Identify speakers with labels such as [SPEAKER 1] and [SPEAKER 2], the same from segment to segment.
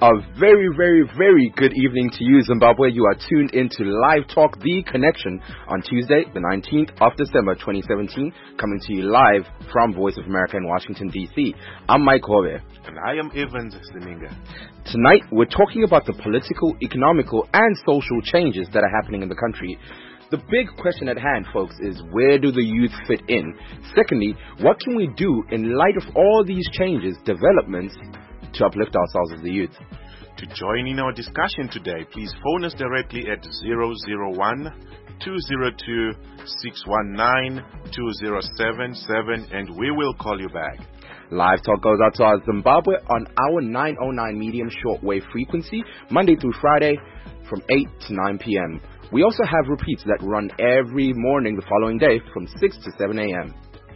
[SPEAKER 1] A very, very, very good evening to you, Zimbabwe. You are tuned into Live Talk, The Connection, on Tuesday, the 19th of December, 2017, coming to you live from Voice of America in Washington, D.C. I'm Mike Hove.
[SPEAKER 2] And I am Evans Seminga.
[SPEAKER 1] Tonight, we're talking about the political, economical, and social changes that are happening in the country. The big question at hand, folks, is where do the youth fit in? Secondly, what can we do in light of all these changes, developments, to uplift ourselves as the youth?
[SPEAKER 2] To join in our discussion today, please phone us directly at 001-202-619-2077 and we will call you back.
[SPEAKER 1] Live Talk goes out to our Zimbabwe on our 909 medium shortwave frequency, Monday through Friday from 8 to 9 p.m. We also have repeats that run every morning the following day from 6 to 7 a.m.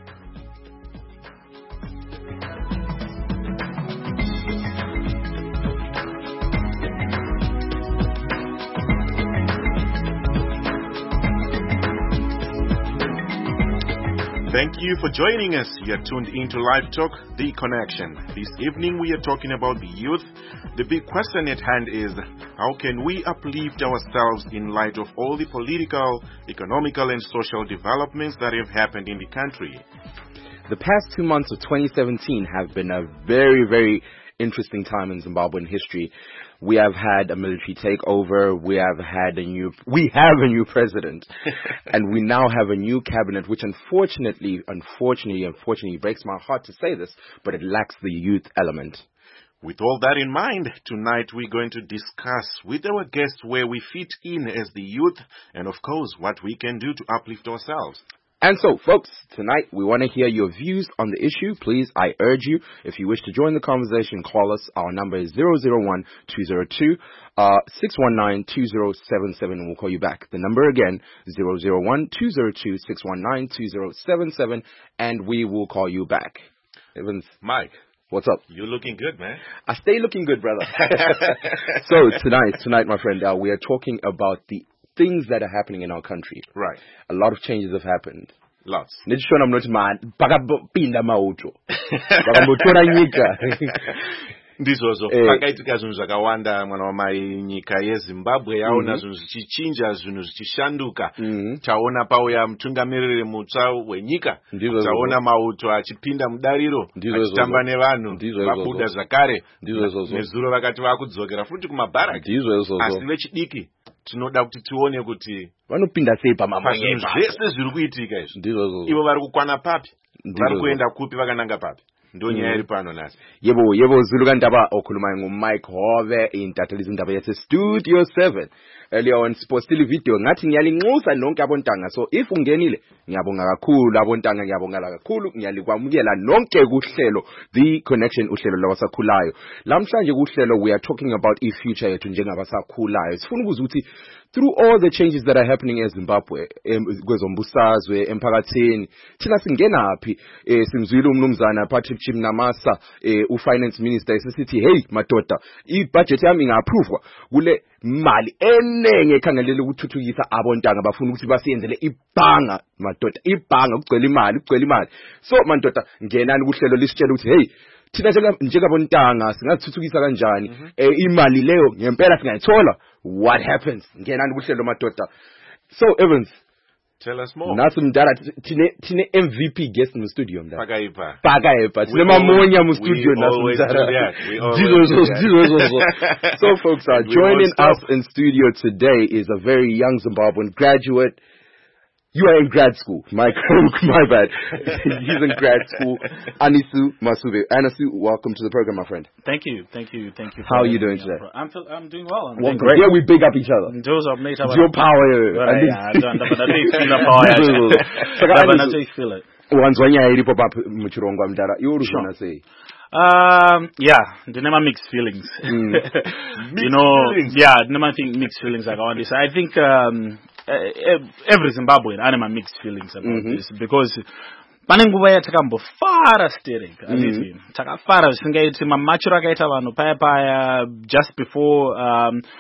[SPEAKER 2] Thank you for joining us. You are tuned into Live Talk, The Connection. This evening we are talking about the youth. The big question at hand is, how can we uplift ourselves in light of all the political, economical, and social developments that have happened in the country?
[SPEAKER 1] The past 2 months of 2017 have been a very, very interesting time in Zimbabwean history. We have had a military takeover. We have a new president, and we now have a new cabinet, which unfortunately breaks my heart to say this, but it lacks the youth element.
[SPEAKER 2] With all that in mind, tonight we're going to discuss with our guests where we fit in as the youth, and of course, what we can do to uplift ourselves.
[SPEAKER 1] And so, folks, tonight we want to hear your views on the issue. Please, I urge you, if you wish to join the conversation, call us. Our number is 001-202-619-2077, and we'll call you back. The number again, 001-202-619-2077, and we will call you back. Evans.
[SPEAKER 2] Mike.
[SPEAKER 1] What's up?
[SPEAKER 2] You're looking good, man.
[SPEAKER 1] I stay looking good, brother. So, tonight, my friend, we are talking about the things that are happening in our country.
[SPEAKER 2] Right.
[SPEAKER 1] A lot of changes have happened.
[SPEAKER 2] Lots.
[SPEAKER 1] Nitshona mnothi man pakapinda mauto. Pakambotora nyika.
[SPEAKER 2] Ndizvo pakaitika zvinhu zvakawanda mwana wamai nyika yeZimbabwe yaona zvinhu zvichichinja, zvinhu zvichishanduka. Taona pauya mutungamiriri mutsva wenyika. Taona mauto achipinda mudariro achitamba nevanhu vabuda zvakare. Nezuro vakati vakudzokera futi kumabharaki. Asi vechidiki tinoda kuti tione kuti
[SPEAKER 1] vanopinda sei pamamanye
[SPEAKER 2] zvese zviri kuitika izvi. Ivo vari kukwana papi? Vari kuenda kupi vakananga papi? Ndonyaya iri pano nasi.
[SPEAKER 1] Yebo Zulu kandaba okhuluma nguMike Hove intatheli izindaba yase Studio 7. Earlier on sipostile video ngathi ngiyalinxusa nonke abontanga. So if ungenile ngiyabonga kakhulu abontanga, ngiyabonga kakhulu, ngiyalikwamukela nonke kuhlelo The Connection, uhlelo labasakhulayo. Lamhlanje kuhlelo we are talking about future yethu njengabasakhulayo. Sifuna ukuzwa ukuthi through all the changes that are happening in Zimbabwe, kwezombusazwe, emphakathini, thina singenaphi? Simzwile umnumzana Patrick Chimnamasa, ufinance minister, esithi hey madoda, ibudget yami inga-approve kule mali enenge ekhangelele ukuthuthukisa abontanga bafuna ukuthi basiyenzele ibhanga madoda, ibhanga ukugcwela imali. So madoda, ngenani kuhlelo lisitshela ukuthi hey, thina njengabontanga singathuthukisa kanjani imali leyo ngempela singayithola. What happens? Ngenani kuhlelo madoda. So Evans,
[SPEAKER 2] tell us more.
[SPEAKER 1] Nasu mdala tine MVP guest in the studio mdala.
[SPEAKER 2] Pakaipa.
[SPEAKER 1] Tine mamonya mu studio nasu mdala. So folks, joining us in studio today is a very young Zimbabwean graduate. You are in grad school. My bad. He's in grad school. Anisu Masube. Anisu, welcome to the program, my friend.
[SPEAKER 3] Thank you.
[SPEAKER 1] How are you doing today?
[SPEAKER 3] I'm doing well.
[SPEAKER 1] Well, great. Yeah, we big up each other.
[SPEAKER 3] Those are made up.
[SPEAKER 1] Your power.
[SPEAKER 3] Feel it.
[SPEAKER 1] Wanzwanya ilipo pa muchirongo mdara. Yuru shona say.
[SPEAKER 3] Never mixed feelings. Never think mixed feelings about this. I think every Zimbabwean anima mixed feelings about this because pane nguva yatakambofara steering takafara zvisingaiti mamachiro akaita vanhu paya just before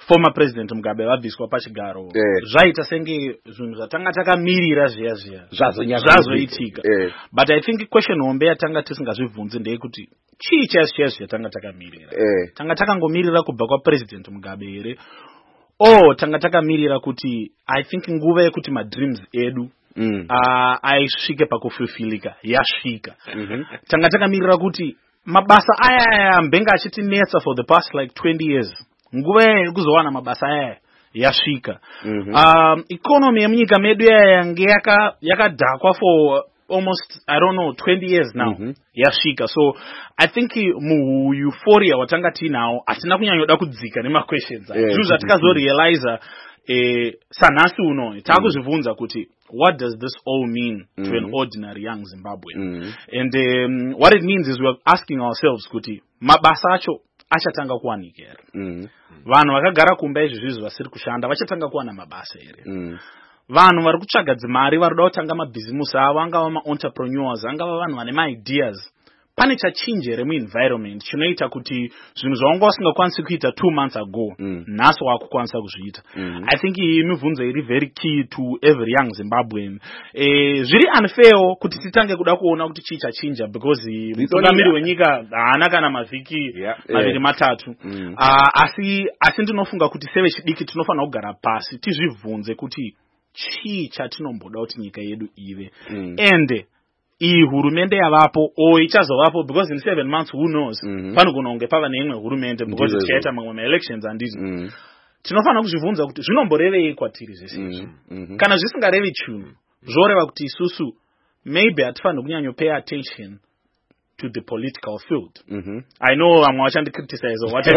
[SPEAKER 3] former president Mugabe vabviswa pachigaro zvaita senge zvinhu zvatanga takamirira zviya zvazoitika but I think question hombe yatanga tisingazvibvunzi ndeyekuti chii chaizi chatanga takamirira tanga takangomirira kubva kwapresident Mugabe here tanga takamirira kuti I think nguva yekuti madreams edu aisvike pakufulfillika yasvika tanga takamirira kuti mabasa aya mbenga achitinetsa for the past like 20 years nguva yekuzowana mabasa aya yasvika economy yemunyika medu yange yakadhakwa for almost I don't know 20 years now yasvika so I think euphoria watanga tinawo hatina kunyanyoda kudzika nema-questions zvinhu zvatikazorealiza sanhasi uno takuzvibvunza kuti what does this all mean to an ordinary young Zimbabwean and what it means is we are asking ourselves kuti mabasa acho achatanga kuwanika here vanhu vakagara kumba izvizvi vasiri kushanda vachatanga kuwana mabasa here vanhu vari kutsvaga dzimari vari kuda kutanga mabhizimusi avo angava ma-entrepreneurs angava vanhu vane ma-ideas pane chachinje here muenvironment chinoita kuti zvinhu zvawanga usingakwanisi kuita 2 months ago nhasi wakukwanisa kuzviita I think iyi mibvunzo iri very key to every young Zimbabwean zviri unfair kuti titange kuda kuona kuti chii chachinja because mutungamiri wenyika haana kana mavhiki maviri matatu asi ndinofunga kuti sevechidiki tinofanira kugara pasi tizvibvunze kuti chii chatinomboda kuti nyika yedu ive ende iyi hurumende yavapo ichazovapo because in 7 months who knows panogona kunge pava neimwe hurumende because tichaita mamwe ma-elections handiti tinofanira kuzvibvunza kuti zvinomborevei kwatiri zvese izvi kana zvisingarevi chinhu zvoreva kuti isusu maybe hatifaniri kunyanyopay attention to the political field. I know I'm watching to criticize or whatever.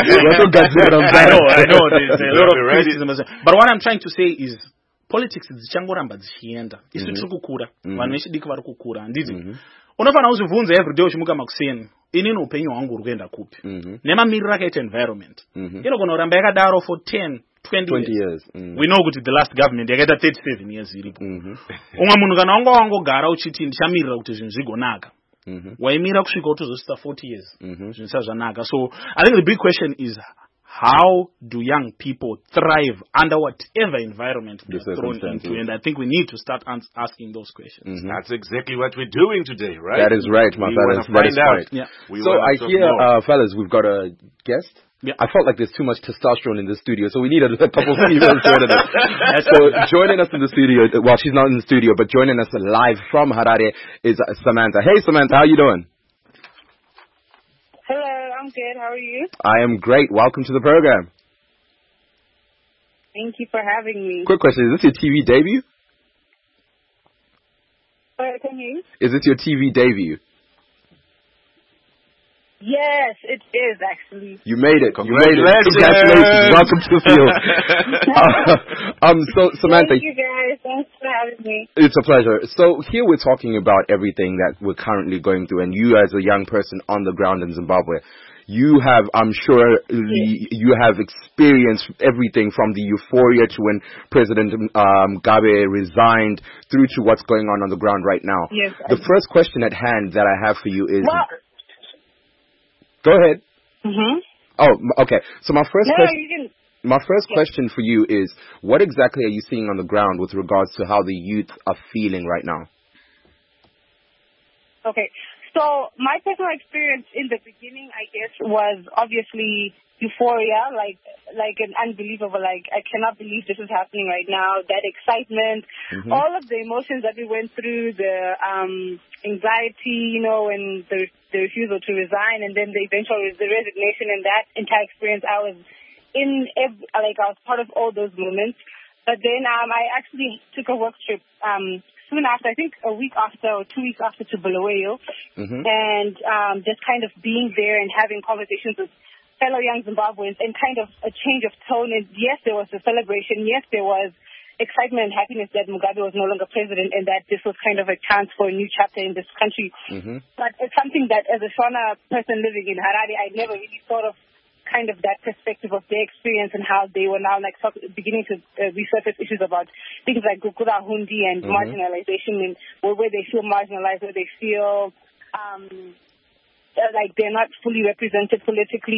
[SPEAKER 3] I know there's a lot of criticism. But what I'm trying to say is politics dzichangoramba dzichienda isu tiri kukura vanhu vechidiki vari kukura handiti unofanira kuzvibvunza everyday uchimuka makuseni inini upenyu hwangu uri kuenda kupi nemamiriro akaita environment inogona kuramba yakadaro for 10 20 years. We know kuti the last government yakaita 37 years iripo umwe munhu kana wanga wangogara uchiti ndichamirira kuti zvinhu zvigonaka waimira kusvika utozosvika 40 years zvinhu zvisava zvanaka so I think the big question is how do young people thrive under whatever environment they're thrown into? And I think we need to start asking those questions.
[SPEAKER 2] That's exactly what we're doing today, right?
[SPEAKER 1] That is right, my fellas. That is right. Yeah. So I hear, fellas, we've got a guest. Yeah. I felt like there's too much testosterone in the studio, so we need a couple of females joining us. So joining us in the studio, well, she's not in the studio, but joining us live from Harare is Samantha. Hey, Samantha, how you doing?
[SPEAKER 4] Hello, I'm good. How are you?
[SPEAKER 1] I am great. Welcome to the program.
[SPEAKER 4] Thank you for having me.
[SPEAKER 1] Quick question. Is this your TV debut?
[SPEAKER 4] Can you?
[SPEAKER 1] Is this your TV debut?
[SPEAKER 4] Yes, it is actually.
[SPEAKER 1] You made it. Congratulations. Welcome to the field. So Samantha.
[SPEAKER 4] Thank you guys. Thanks for having me.
[SPEAKER 1] It's a pleasure. So here we're talking about everything that we're currently going through, and you as a young person on the ground in Zimbabwe, you have, I'm sure, you have experienced everything from the euphoria to when President Mugabe resigned through to what's going on the ground right now.
[SPEAKER 4] Yes.
[SPEAKER 1] The first question at hand that I have for you is... Go ahead. Oh, okay. So my first question for you is, what exactly are you seeing on the ground with regards to how the youth are feeling right now?
[SPEAKER 4] Okay. So my personal experience in the beginning, I guess, was obviously euphoria, like an unbelievable, I cannot believe this is happening right now, that excitement, all of the emotions that we went through, the anxiety, when the refusal to resign, and then the resignation, and that entire experience, I was I was part of all those moments. But then I actually took a work trip soon after, I think a week after or 2 weeks after, to Bulawayo, and just kind of being there and having conversations with fellow young Zimbabweans and kind of a change of tone. And yes, there was a celebration. Yes, there was excitement and happiness that Mugabe was no longer president and that this was kind of a chance for a new chapter in this country. But it's something that as a Shona person living in Harare, I never really thought of kind of that perspective of their experience and how they were now beginning to resurface issues about things like Gukura Hundi and marginalization, and where they feel marginalized, where they feel like they're not fully represented politically,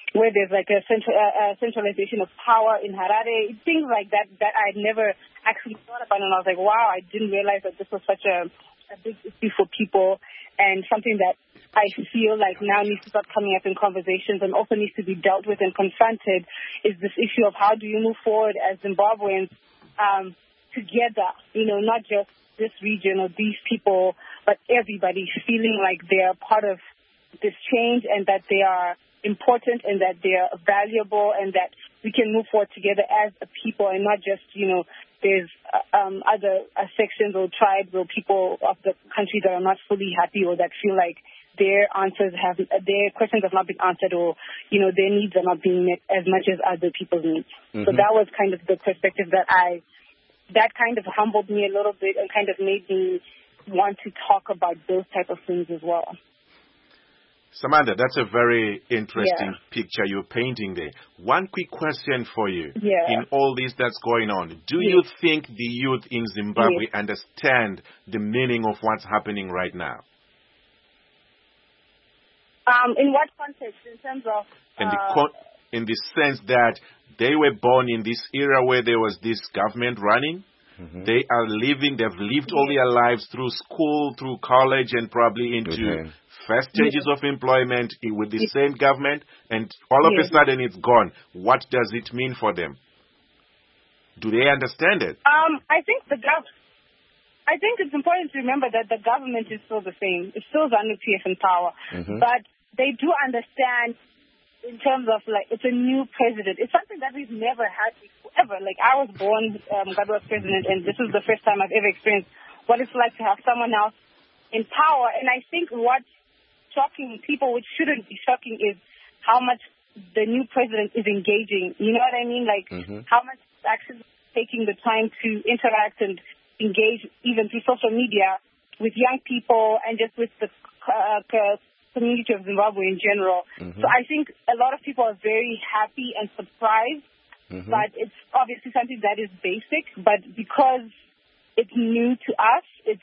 [SPEAKER 4] where there's like a centralization of power in Harare, things like that I'd never actually thought about. And I was like, wow, I didn't realize that this was such a big issue for people, and something that I feel like now needs to start coming up in conversations and also needs to be dealt with and confronted is this issue of how do you move forward as Zimbabweans together, not just this region or these people, but everybody feeling like they're part of this change and that they are important and that they are valuable and that we can move forward together as a people and not just, there's other sections or tribes or people of the country that are not fully happy or that feel like their questions have not been answered or, their needs are not being met as much as other people's needs. Mm-hmm. So that was kind of the perspective that kind of humbled me a little bit and kind of made me want to talk about those type of things as well.
[SPEAKER 2] Samantha, that's a very interesting picture you're painting there. One quick question for you.
[SPEAKER 4] Yeah.
[SPEAKER 2] In all this that's going on, do you think the youth in Zimbabwe understand the meaning of what's happening right now?
[SPEAKER 4] In what context? In terms of...
[SPEAKER 2] in the sense that they were born in this era where there was this government running. Mm-hmm. They've lived all their lives through school, through college, and probably into first stages of employment with the same government, and all of a sudden it's gone. What does it mean for them? Do they understand it?
[SPEAKER 4] I think it's important to remember that the government is still the same. It's still ZANU-PF in power. Mm-hmm. But they do understand in terms of, like, it's a new president. It's something that we've never had before, ever. Like, I was born, God was president, and this is the first time I've ever experienced what it's like to have someone else in power. And I think what's shocking people, which shouldn't be shocking, is how much the new president is engaging. You know what I mean? Like, how much actually taking the time to interact and engage, even through social media, with young people and just with the community of Zimbabwe in general. Mm-hmm. So I think a lot of people are very happy and surprised, but it's obviously something that is basic, but because it's new to us, it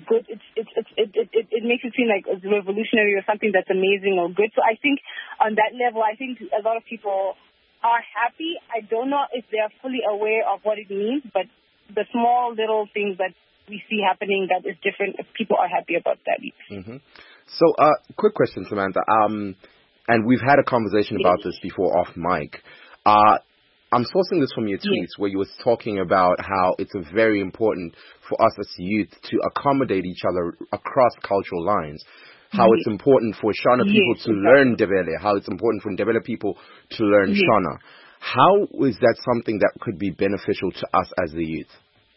[SPEAKER 4] makes it seem like it's revolutionary or something that's amazing or good. So I think on that level, I think a lot of people are happy. I don't know if they're fully aware of what it means, but the small little things that we see happening that is different, people are happy about that.
[SPEAKER 1] Mm-hmm. So, quick question, Samantha. And we've had a conversation about this before off mic. I'm sourcing this from your tweets where you were talking about how it's very important for us as youth to accommodate each other across cultural lines. How it's important for Shona people to learn Ndebele. How it's important for Ndebele people to learn Shona. How is that something that could be beneficial to us as the youth?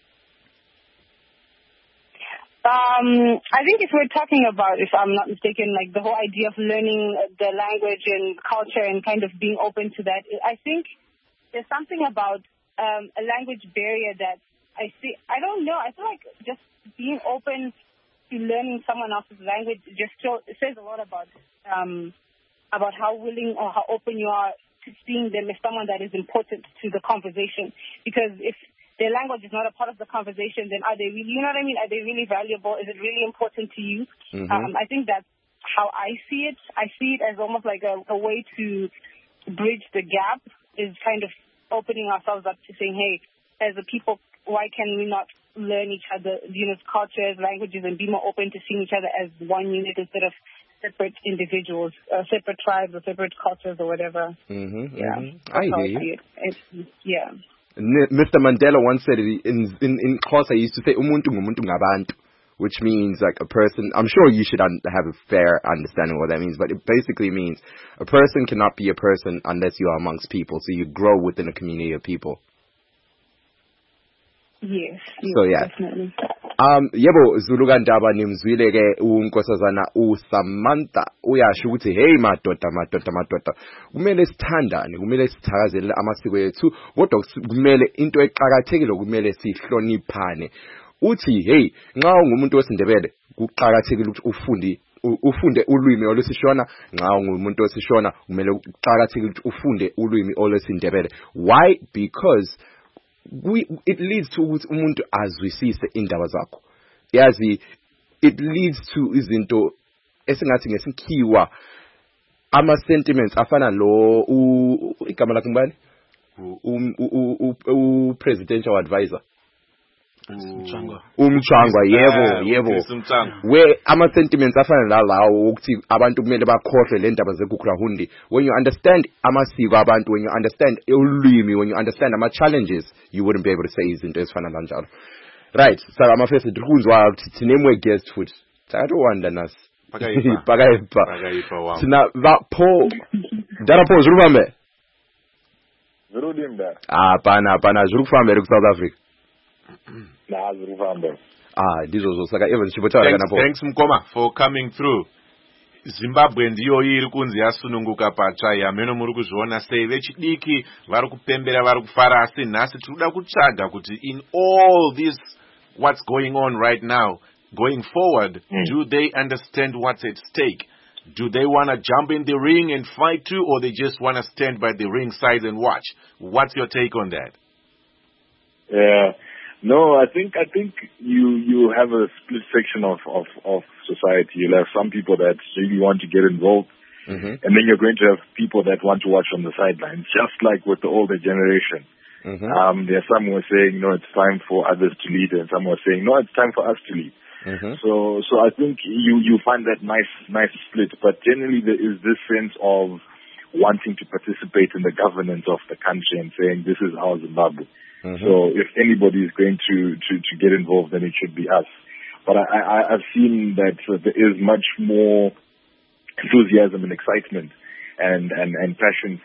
[SPEAKER 4] I think if we're talking about, if I'm not mistaken, like the whole idea of learning the language and culture and kind of being open to that, I think there's something about a language barrier that I see. I don't know. I feel like just being open to learning someone else's language it says a lot about how willing or how open you are to seeing them as someone that is important to the conversation. Because if their language is not a part of the conversation, then are they really, you know what I mean? Are they really valuable? Is it really important to you? Mm-hmm. I think that's how I see it. I see it as almost like a way to bridge the gap, is kind of opening ourselves up to saying, hey, as a people, why can we not learn each other, cultures, languages, and be more open to seeing each other as one unit instead of separate individuals, separate tribes or separate cultures or whatever.
[SPEAKER 1] Mm-hmm,
[SPEAKER 4] yeah.
[SPEAKER 1] Mm-hmm. I hear you.
[SPEAKER 4] Yeah.
[SPEAKER 1] Mr. Mandela once said in Xhosa, he used to say umuntu ngumuntu ngabantu, which means like a person. I'm sure you should have a fair understanding of what that means, but it basically means a person cannot be a person unless you are amongst people. So you grow within a community of people.
[SPEAKER 4] Yes.
[SPEAKER 1] So yeah.
[SPEAKER 4] Definitely.
[SPEAKER 1] Yebo Zulu Ndaba nimzwile ke unkosazana uSamantha uyasho ukuthi hey madoda kumele sithandane, kumele sithakazelele amasiko ethu, kodwa kumele into eqhakathekile kumele sihloniphane. Uthi hey nxa ungumuntu wesindebele kuqhakathekile ukuthi ufunde ulwimi olwesishona, nxa ungumuntu wesishona kumele kuqhakathekile ukuthi ufunde ulwimi olwesindebele. Why? Because it leads to ukuthi umuntu azwisise indaba zakho. Yazi, it leads to izinto esingathi ngesikhiwa ama-sentiments afana lo igama lakhe ngubani presidential advisor umchangwa yebo where ama-sentiments afana nalawo ukuthi abantu kumele bakhohlwe le ndaba zeGukrahundi. When you understand amasiko abantu, when you understand ulwimi, when you understand ama-challenges, you wouldn't be able to say izinto ezifana kanjalo. Right, so amafesi ndikunzwa ukuthi sinemwe guest futhi sakatowanda nasi pakaipa sina vapo darapo zviri kufamba
[SPEAKER 5] zvirudimba
[SPEAKER 1] hapana zviri kufamba here kuSouth Africa
[SPEAKER 5] zviri kufamba
[SPEAKER 1] ndizvozvo saka Evans chipotaura kanapo.
[SPEAKER 2] Thanks Mkoma for coming through. Zimbabwe ndiyo iri kunzi yasununguka patsva yameno muri kuzviona sei vechidiki vari kupembera vari kufara asi nhasi tinoda kutsvaga kuti in all this what's going on right now going forward, do they understand what's at stake? Do they want to jump in the ring and fight too, or they just want to stand by the ring side and watch? What's your take on that?
[SPEAKER 5] No, I think you have a split section of society. You'll have some people that really want to get involved, and then you're going to have people that want to watch from the sidelines, just like with the older generation. There are some who are saying, no, it's time for others to lead, and some who are saying, no, it's time for us to lead. So I think you find that nice split, but generally there is this sense of wanting to participate in the governance of the country and saying this is our Zimbabwe. So if anybody is going to get involved, then it should be us. But I've seen that there is much more enthusiasm and excitement and passion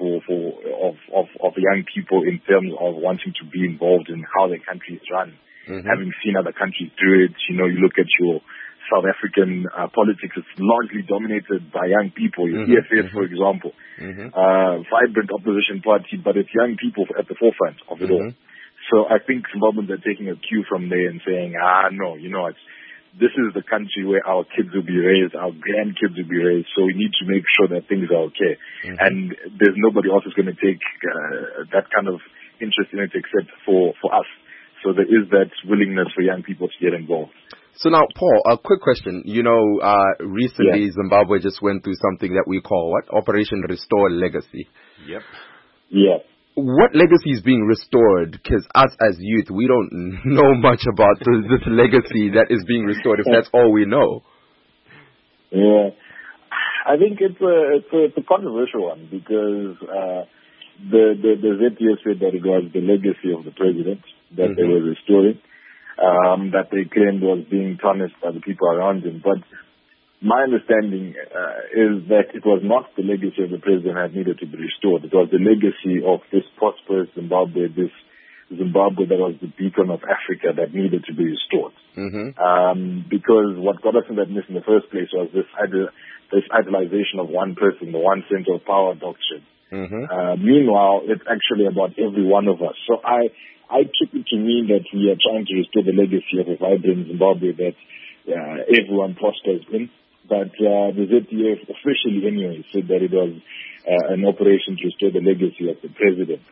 [SPEAKER 5] of young people in terms of wanting to be involved in how their country is run. Having seen other countries do it, you look at your South African politics, it's largely dominated by young people. Your EFF, for example, vibrant opposition party, but it's young people at the forefront of it all. So I think Zimbabweans are taking a cue from there and saying, no, this is the country where our kids will be raised, our grandkids will be raised, so we need to make sure that things are okay. And there's nobody else who's going to take that kind of interest in it except for us. So there is that willingness for young people to get involved.
[SPEAKER 1] So now, Paul, a quick question. Recently Zimbabwe just went through something that we call Operation Restore Legacy.
[SPEAKER 2] Yep.
[SPEAKER 5] Yeah.
[SPEAKER 1] What legacy is being restored? Because us as youth, we don't know much about this legacy that is being restored, if that's all we know.
[SPEAKER 5] Yeah. I think it's a controversial one because the ZTF said that it was the legacy of the president that they were restoring, that they claimed was being tarnished by the people around him. But my understanding is that it was not the legacy of the president that needed to be restored. It was the legacy of this prosperous Zimbabwe, this Zimbabwe that was the beacon of Africa that needed to be restored. Because what got us in that mess in the first place was this idolization of one person, the one center of power doctrine. Meanwhile, it's actually about every one of us. So I took it to mean that we are trying to restore the legacy of a vibrant Zimbabwe that everyone prospers in. But the ZTF officially anyway said that it was an operation to restore the legacy of the president.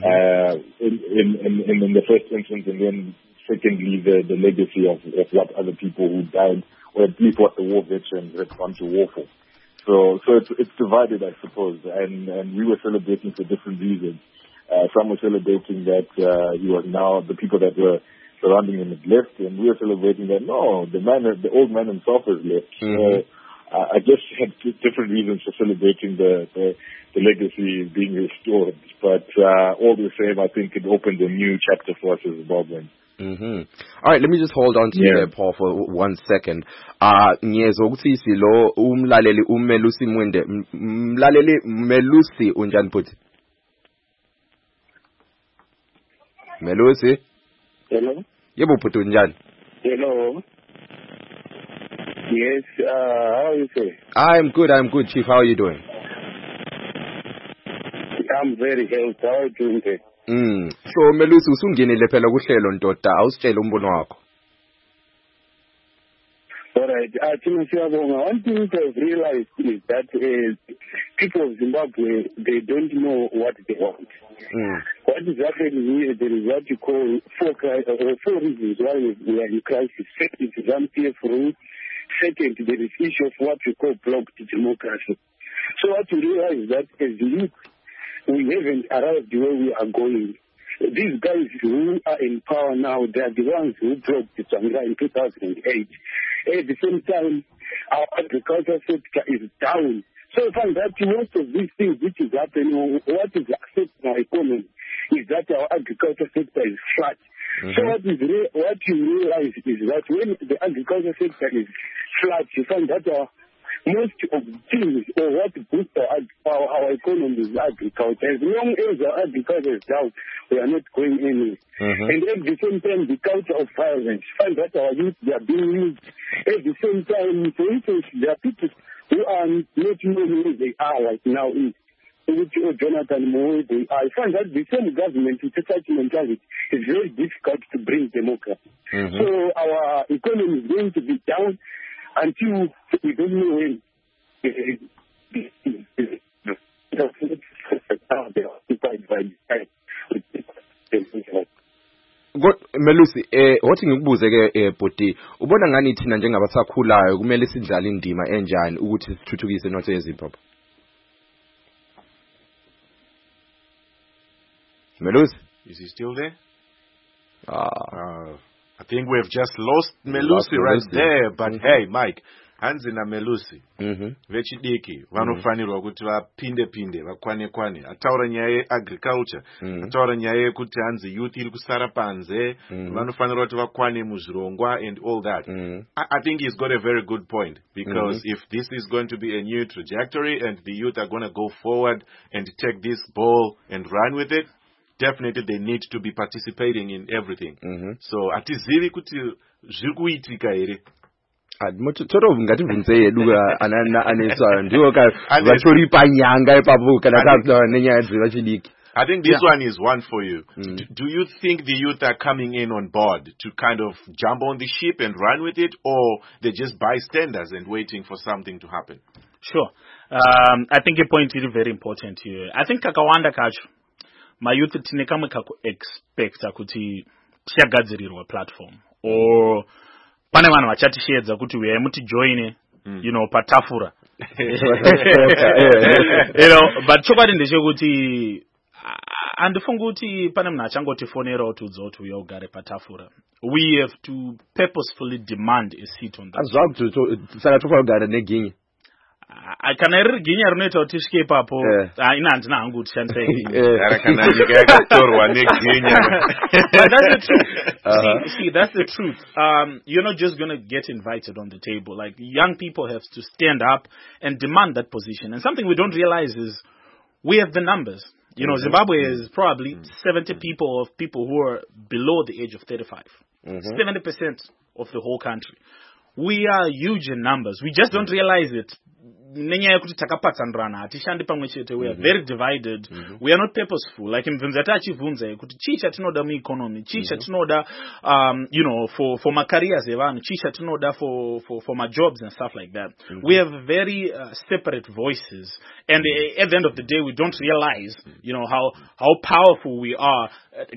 [SPEAKER 5] In the first instance, and then secondly, the legacy of what other people who died, or at least what the war veterans had gone to war for. So it's divided, I suppose, and we were celebrating for different reasons. Some were celebrating that he was now the people that were surrounding him had left, and we were celebrating that no, the old man himself has left. So I just had different reasons for celebrating the legacy being restored. But all the same, I think it opened a new chapter for us as Zimbabweans.
[SPEAKER 1] All right, let me just hold on to you there, Paul, for 1 second. Ngiyezokuthi silo umlaleli uMelusi Mwende. Mlaleli Melusi unjani futhi? Melusi?
[SPEAKER 6] Hello?
[SPEAKER 1] Yebo futhi unjani?
[SPEAKER 6] Hello? Yes, how are you, sir?
[SPEAKER 1] I'm good, Chief. How are you doing?
[SPEAKER 6] I'm very healthy. How are you doing, sir?
[SPEAKER 1] So Melusi usungenile phela kuhlelo ndoda awusitshela umbono wakho.
[SPEAKER 6] Alright, one thing I've realized is that people of Zimbabwe, they don't know what they want. What is happening here, there is what you call four reasons why we are in crisis. First, it's ZANU-PF rule. Second, there is issue of what we call blocked democracy. So what you realize is that as youth, we haven't arrived where we are going. These guys who are in power now, they are the ones who broke the Tsvangira in 2008. At the same time, our agriculture sector is down. So I find that most of these things which is happening, what is affecting our economy, is that our agriculture sector is flat. So what you realize is that when the agriculture sector is flat, you find that most of the things or what boosts our economy is agriculture. As long as our agriculture is down, we are not going anywhere. And at the same time, the culture of violence, find that our youth, they are being used. At the same time, for instance, there are people who are not knowing who they are right now, which Jonathan Moore, I find that the same government with such mentality is very difficult to bring democracy. So our economy is going to be down until we don't know when.
[SPEAKER 1] Melusi, wathi ngikubuze ke bhoti, ubona ngani thina njengabasakhulayo kumele sidlale indima enjani ukuthi sithuthukise inotho yeZimbabwe? Melusi,
[SPEAKER 2] is he still there? I think we've just lost Melusi right there, but hey, Mike, hanzi na Melusi vechidiki vanofanirwa kuti vapinde vakwane ataura nyaya agriculture ataura nyaya kuti hanzi youth iri kusara panze vanofanirwa kuti vakwane muzvirongwa and all that. I think he's got a very good point, because if this is going to be a new trajectory and the youth are going to go forward and take this ball and run with it, definitely they need to be participating in everything. So atizivi kuti zviri kuitika here.
[SPEAKER 1] Toro ngati bvunze yedu anana anesa ndiwo ka vatori panyanga ipapo kana ka nenyaya dzevachidiki.
[SPEAKER 2] I think this one is one for you. Do you think the youth are coming in on board to kind of jump on the ship and run with it, or they're just bystanders and waiting for something to happen?
[SPEAKER 3] Sure. I think your point is very important here. I think kakawanda kacho my youth tine kamwe kakuexpecta kuti tichagadzirirwa platform, or pane vanhu vachatishedza kuti uyai mutijoine patafura. But chokwadi ndechekuti handifungi kuti pane munhu achangotifonerawo tudzawo kuti uya ugare patafura. We have to purposefully demand a seat on that.
[SPEAKER 1] Saka tofa kugara neginye.
[SPEAKER 3] Kana riri ginya rinoita kuti tisvike ipapo ina handina hangu kutishandisa
[SPEAKER 2] kana nyika yakatorwa neginya.
[SPEAKER 3] But that's the truth. See, that's the truth. You're not just going to get invited on the table. Like, young people have to stand up and demand that position. And something we don't realize is we have the numbers. Zimbabwe is probably 70% of people who are below the age of 35. 70% of the whole country. We are huge in numbers. We just don't realize it. We are very divided. We are not purposeful. Like in Vunzatachi Vunze, chicha tinoda mu economy, chicha tinoda for my careers, chicha tinoda for my jobs and stuff like that. We have very separate voices, and at the end of the day, we don't realize, how powerful we are.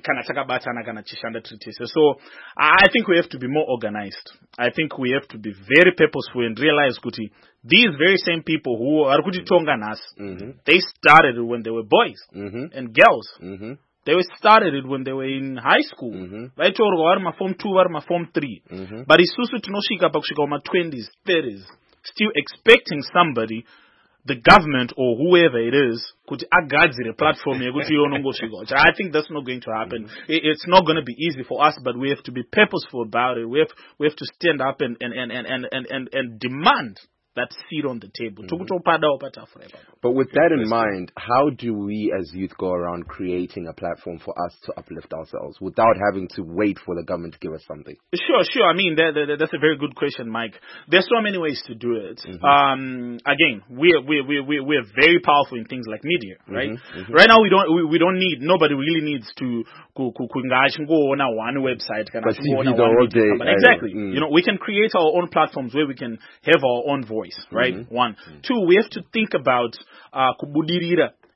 [SPEAKER 3] So I think we have to be more organized. I think we have to be very purposeful and realize, Kuti, these very same people who are Kuti Tonganas, they started it when they were boys and girls. They started it when they were in high school. Right? Form 2 or Form 3. But it's also to noshika pakushika my 20s, 30s, still expecting somebody, the government or whoever it is, could agadzire a platform. I think that's not going to happen. It's not going to be easy for us, but we have to be purposeful about it. We have to stand up and demand that seat on the table.
[SPEAKER 1] But with that in mind, how do we as youth go around creating a platform for us to uplift ourselves without having to wait for the government to give us something?
[SPEAKER 3] Sure. I mean, that's a very good question, Mike. There's so many ways to do it. Again, we're very powerful in things like media, right? Right now, nobody really needs to go on one website. Exactly. We can create our own platforms where we can have our own voice. Right? 1. 2, we have to think about kubudirira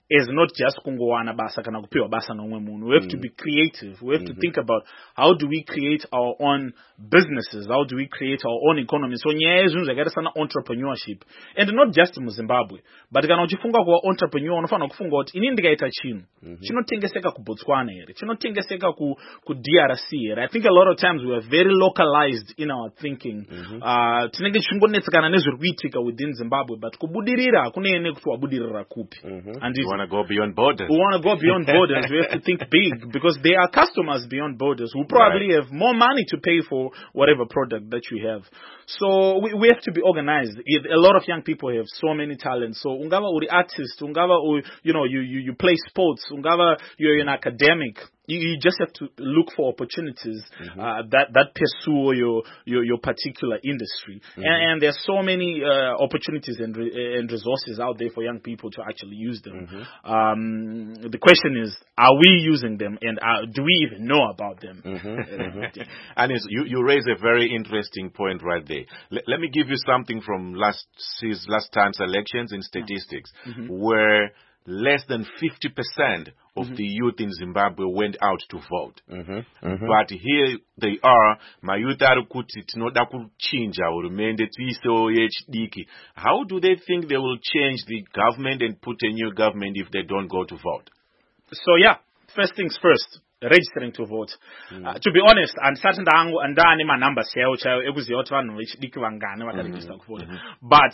[SPEAKER 3] is not just kungowana basa kana kupiwa basa nomwe munhu. We have to be creative. We have to think about how do we create our own businesses, how do we create our own economy. So nyaya zvinhu zvakaita sana entrepreneurship, and not just in Zimbabwe, but kana uchifunga kuva entrepreneur unofanira kufunga kuti ini ndikaita chinhu chinotengeseka kuBotswana here, chinotengeseka ku DRC here. I think a lot of times we are very localized in our thinking. Tinenge tichingotsikana nezviri kuitika within Zimbabwe, but kubudirira kunene kuti wabudirira kupi. And
[SPEAKER 2] you want to go beyond borders.
[SPEAKER 3] We want to go beyond borders. We have to think big, because there are customers beyond borders who probably have more money to pay for whatever product that you have. So we have to be organized. A lot of young people have so many talents. So ungava uri artist, ungava you play sports, ungava you're an academic. You just have to look for opportunities that pursue your particular industry. And there's so many opportunities and resources out there for young people to actually use them. The question is, are we using them, and do we even know about them?
[SPEAKER 2] And you raise a very interesting point right there. Let me give you something from last time's elections in statistics, where less than 50% of the youth in Zimbabwe went out to vote. But here they are, my youth are kuti tinoda kuchinja hurumende tiisewo yechidiki. How do they think they will change the government and put a new government if they don't go to vote?
[SPEAKER 3] So yeah, first things first, registering to vote. To be honest, andisati ndane manumbers yawo chayo ekuziva kuti vanhu vechidiki vangane vakaregister kuvota. But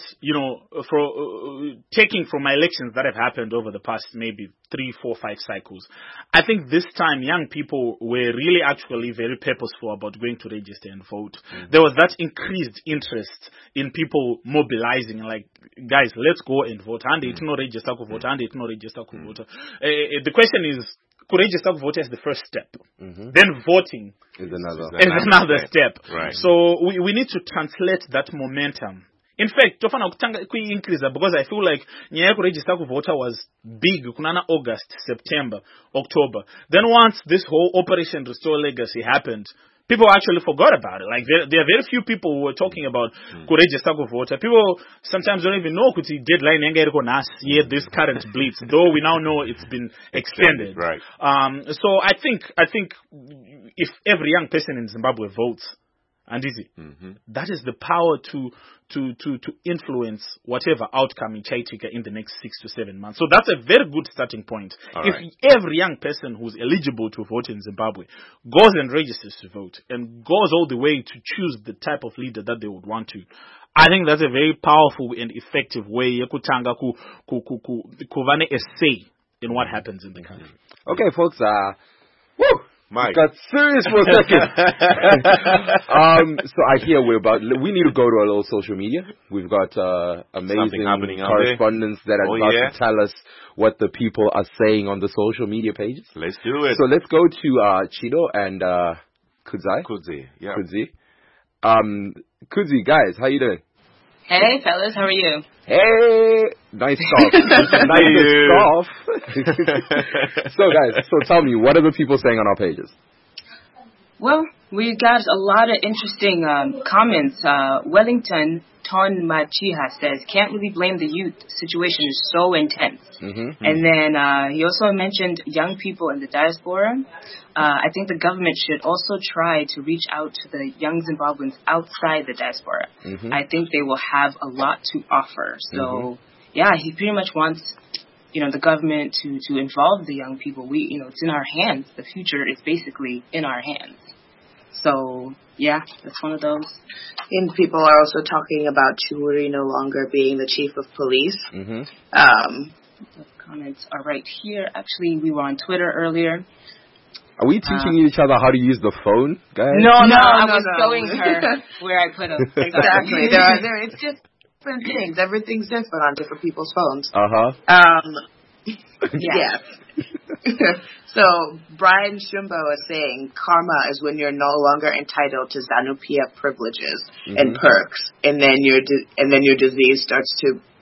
[SPEAKER 3] taking from my elections that have happened over the past maybe 3, 4, 5 cycles, I think this time young people were really actually very purposeful about going to register and vote. There was that increased interest in people mobilizing, like, guys, let's go and vote. And it's no register to vote. And it's no register to vote. The question is, register to vote is the first step. Then voting is another step.
[SPEAKER 2] Right.
[SPEAKER 3] So we need to translate that momentum. In fact, tofana kutanga increase, because I feel like nyaya register to vote was big kunana August, September, October. Then once this whole Operation Restore Legacy happened, people actually forgot about it. Like there are very few people who were talking about register to vote. People sometimes don't even know kuti deadline yet this current blitz, though we now know it's been extended.
[SPEAKER 2] Right.
[SPEAKER 3] So I think if every young person in Zimbabwe votes, and that is the power to influence whatever outcome in Chaitika in the next 6 to 7 months. So that's a very good starting point. If every young person who's eligible to vote in Zimbabwe goes and registers to vote and goes all the way to choose the type of leader that they would want to, I think that's a very powerful and effective way kutanga kuvane a say in what happens in the country.
[SPEAKER 1] Okay, folks,
[SPEAKER 2] Mike.
[SPEAKER 1] Got serious for a second. So I hear we need to go to a little social media. We've got amazing correspondents that are about to tell us what the people are saying on the social media pages.
[SPEAKER 2] Let's do it.
[SPEAKER 1] So let's go to Chido and Kudzai.
[SPEAKER 2] Kudzi, yeah.
[SPEAKER 1] Kudzi, guys, how you doing?
[SPEAKER 7] Hey, fellas, how are you?
[SPEAKER 1] Hey, nice scarf. Nice scarf. So, guys, tell me, what are the people saying on our pages?
[SPEAKER 7] Well, we got a lot of interesting comments. Wellington Ton Machiha says, can't really blame the youth. Situation is so intense. And then he also mentioned young people in the diaspora. I think the government should also try to reach out to the young Zimbabweans outside the diaspora. I think they will have a lot to offer. So, yeah, he pretty much wants, the government to involve the young people. It's in our hands. The future is basically in our hands. So, yeah, that's one of those.
[SPEAKER 8] And people are also talking about Churi no longer being the chief of police.
[SPEAKER 7] The comments are right here. Actually, we were on Twitter earlier.
[SPEAKER 1] Are we teaching each other how to use the phone, guys?
[SPEAKER 7] No, I was showing her where I put them.
[SPEAKER 8] Exactly. It's just different things. Everything's different on different people's phones. Yes. So Brian Shumbo is saying karma is when you're no longer entitled to ZANU-PF privileges and perks, and then your disease starts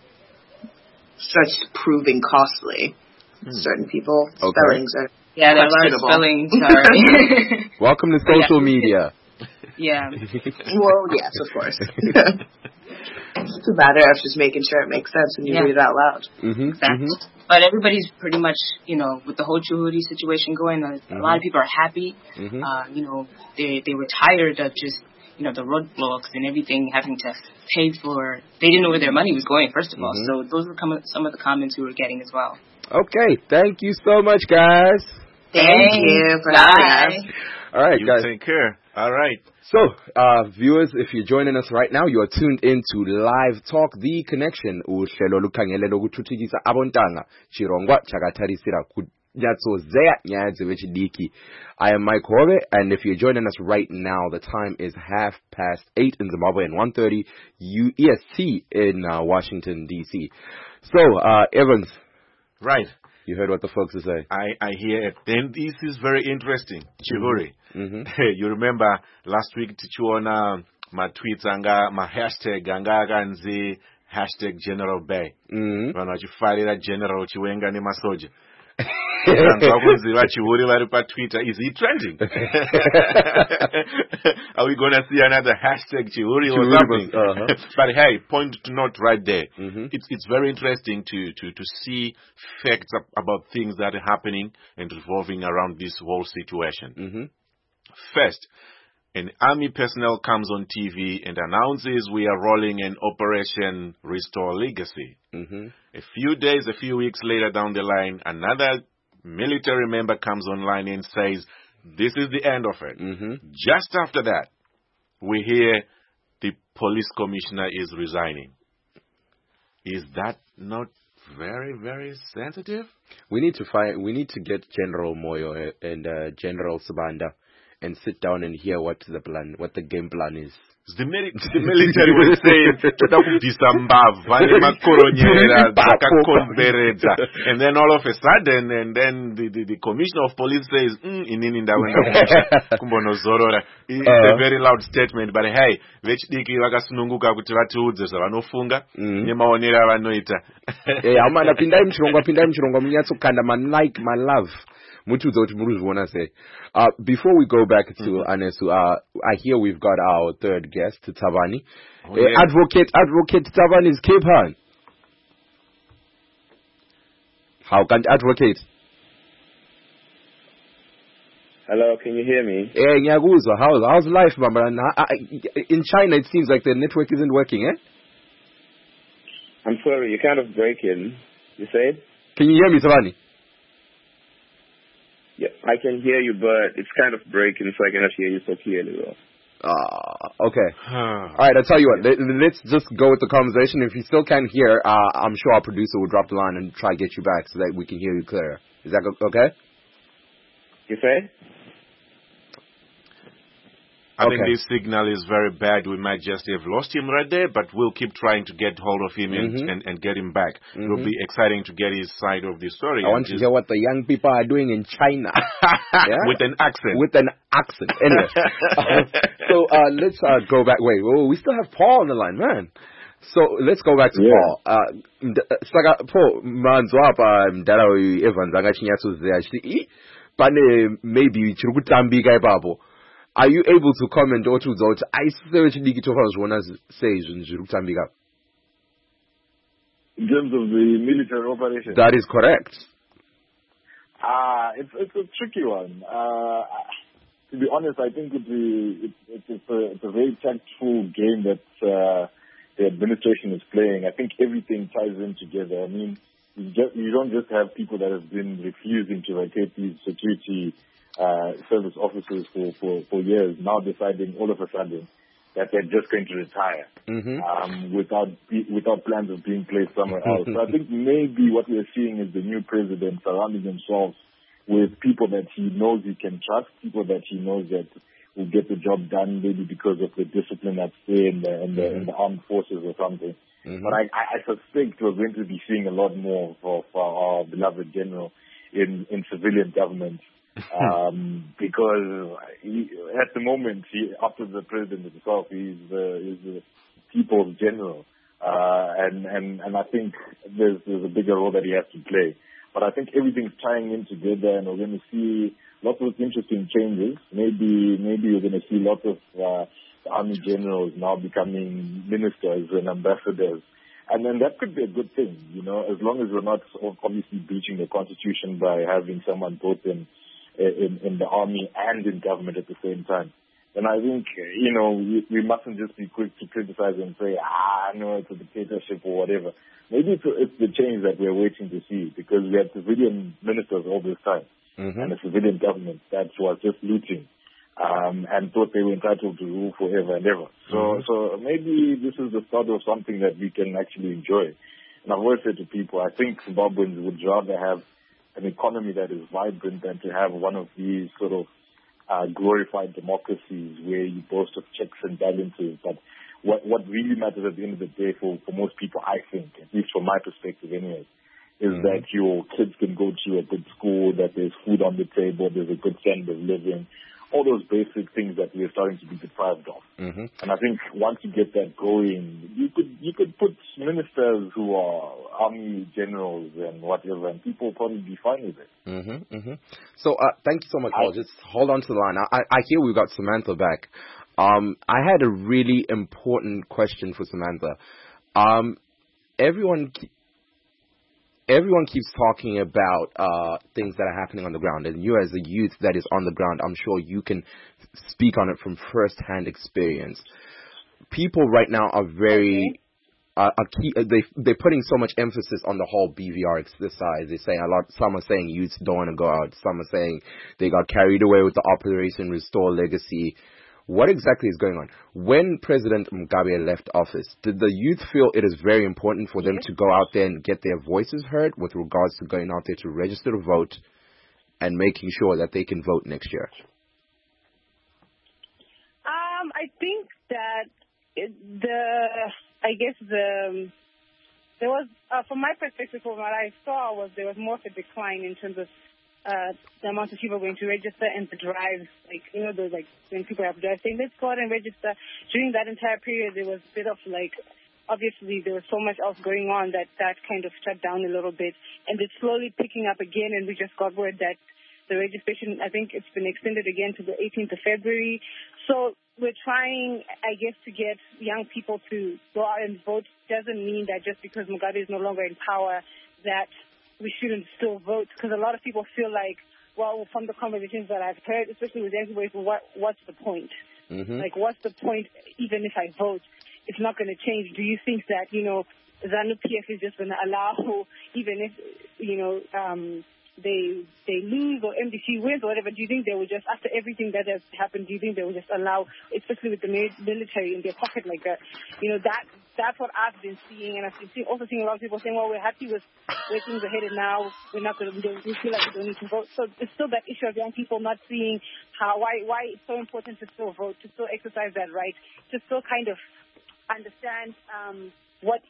[SPEAKER 8] proving costly. Certain people spellings are
[SPEAKER 7] there are spelling. Sorry.
[SPEAKER 1] Welcome to social media.
[SPEAKER 7] Yeah.
[SPEAKER 8] Well, yes, of course. It's a matter of just making sure it makes sense when you read it out loud.
[SPEAKER 7] Exactly. But everybody's pretty much, with the whole Chuhuri situation going, a lot of people are happy. They were tired of just, the roadblocks and everything having to pay for. They didn't know where their money was going, first of all. So those were some of the comments we were getting as well.
[SPEAKER 1] Okay. Thank you so much, guys.
[SPEAKER 8] Thank you for having us.
[SPEAKER 1] All right, guys.
[SPEAKER 2] Take care. All right.
[SPEAKER 1] So, viewers, if you're joining us right now, you are tuned into Live Talk, The Connection. Uhlelo lukhangele lokuthuthukisa abontanga chirongwa chakatarisira kunyatsozeya nyaya dzevechidiki. I am Mike Hove, and if you're joining us right now, the time is 8:30 in Zimbabwe and 1:30 EST in Washington D.C. So, Evans.
[SPEAKER 2] Right.
[SPEAKER 1] You heard what the folks are saying.
[SPEAKER 2] I hear it. Then this is very interesting. Chihuri. You remember last week tichiona ma tweets anga ma hashtag anga akanzi hashtag General Bay. Vanhu vachifarira General Chiwenga nemasoja. Chihuri vari paTwitter. Is he trending? Are we going to see another hashtag Chihuri or something? But hey, point to note right there. It's very interesting to see facts about things that are happening and revolving around this whole situation. First, an army personnel comes on TV and announces we are rolling an Operation Restore Legacy. A few weeks later down the line, another military member comes online and says, this is the end of it. Just after that, we hear the police commissioner is resigning. Is that not very, very sensitive?
[SPEAKER 1] We need to get General Moyo and General Sabanda and sit down and hear what the game plan is.
[SPEAKER 2] The military was saying, and then all of a sudden, and then the commissioner of police says, it's a very loud statement, but hey, vechidiki vakasununguka kuti vatiudze zvavanofunga nemaonero avanoita.
[SPEAKER 1] Amana pindai muchirongo munyatsokanda my love. Before we go back to Anesu, I hear we've got our third guest, Tabani. Advocate Tabani is Cape Town. How can advocate?
[SPEAKER 9] Hello, can you hear me?
[SPEAKER 1] Hey, Nyaguzo, how's life, Mama? In China, it seems like the network isn't working, eh?
[SPEAKER 9] I'm sorry, you're kind of breaking. You said?
[SPEAKER 1] Can you hear me, Tabani?
[SPEAKER 9] Yeah, I can hear you, but it's kind of breaking, so I cannot hear you so clearly, though.
[SPEAKER 1] Okay. All right, I'll tell you what. Let's just go with the conversation. If you still can't hear, I'm sure our producer will drop the line and try to get you back so that we can hear you clearer. Is that okay?
[SPEAKER 9] You say?
[SPEAKER 2] I think this signal is very bad. We might just have lost him right there, but we'll keep trying to get hold of him and get him back. It will be exciting to get his side of the story.
[SPEAKER 1] I want to hear what the young people are doing in China.
[SPEAKER 2] With an accent.
[SPEAKER 1] Anyway. So let's go back. Wait, we still have Paul on the line, man. So let's go back to Paul. Paul, manzwapa mdala Evans angachinyatsozeya. Pane maybe chirukutambika ipapo. Are you able to comment or to those? I say in
[SPEAKER 5] terms of the military operation.
[SPEAKER 1] That is correct.
[SPEAKER 5] It's a tricky one. To be honest, I think it's a very tactful game that the administration is playing. I think everything ties in together. I mean, you don't just have people that have been refusing to rotate these security service officers for years now deciding all of a sudden that they're just going to retire without plans of being placed somewhere else. So I think maybe what we're seeing is the new president surrounding himself with people that he knows he can trust, people that he knows that will get the job done maybe because of the discipline that's there in the armed forces or something. But I suspect we're going to be seeing a lot more of our beloved general in civilian government. Because at the moment, after the president himself, he's the people's general, and I think there's a bigger role that he has to play. But I think everything's tying in together, and we're going to see lots of interesting changes. Maybe we're going to see lots of army generals now becoming ministers and ambassadors. And then that could be a good thing, as long as we're not obviously breaching the constitution by having someone both in the army and in government at the same time. And I think, we mustn't just be quick to criticize and say, no, it's a dictatorship or whatever. Maybe it's the change that we're waiting to see, because we had civilian ministers all this time and a civilian government that was just looting. And thought they were entitled to rule forever and ever. So maybe this is the start of something that we can actually enjoy. And I've always said to people, I think Zimbabweans would rather have an economy that is vibrant than to have one of these sort of glorified democracies where you boast of checks and balances. But what really matters at the end of the day for most people, I think, at least from my perspective anyway, is that your kids can go to a good school, that there's food on the table, there's a good standard of living, all those basic things that we are starting to be deprived of. And I think once you get that going, you could put ministers who are army generals and whatever, and people will probably be fine with it.
[SPEAKER 1] So thank you so much, Paul. Just hold on to the line. I hear we've got Samantha back. I had a really important question for Samantha. Everyone keeps talking about things that are happening on the ground, and you as a youth that is on the ground, I'm sure you can speak on it from first-hand experience. People right now are very they're putting so much emphasis on the whole BVR exercise. They're saying some are saying youths don't want to go out. Some are saying they got carried away with the Operation Restore Legacy. What exactly is going on? When President Mugabe left office, did the youth feel it is very important for them to go out there and get their voices heard with regards to going out there to register to vote and making sure that they can vote next year?
[SPEAKER 4] I think that there was, from my perspective, from what I saw, was there was more of a decline in terms of the amount of people going to register and the drives, those when people have drives saying, let's go out and register. During that entire period, there was a bit of obviously there was so much else going on that kind of shut down a little bit. And it's slowly picking up again, and we just got word that the registration, I think it's been extended again to the 18th of February. So we're trying, I guess, to get young people to go out and vote. Doesn't mean that just because Mugabe is no longer in power that we shouldn't still vote, because a lot of people feel like, well, from the conversations that I've heard, especially with young people, what's the point? What's the point even if I vote? It's not going to change. Do you think that, ZANU-PF is just going to allow, even if, they lose or MDC wins or whatever, do you think they will just, after everything that has happened, do you think they will just allow, especially with the military in their pocket like that? That's what I've been seeing, and I've been also seeing a lot of people saying, well, we're happy with where things are headed now, we feel like we don't need to vote. So it's still that issue of young people not seeing why it's so important to still vote, to still exercise that right, to still kind of understand what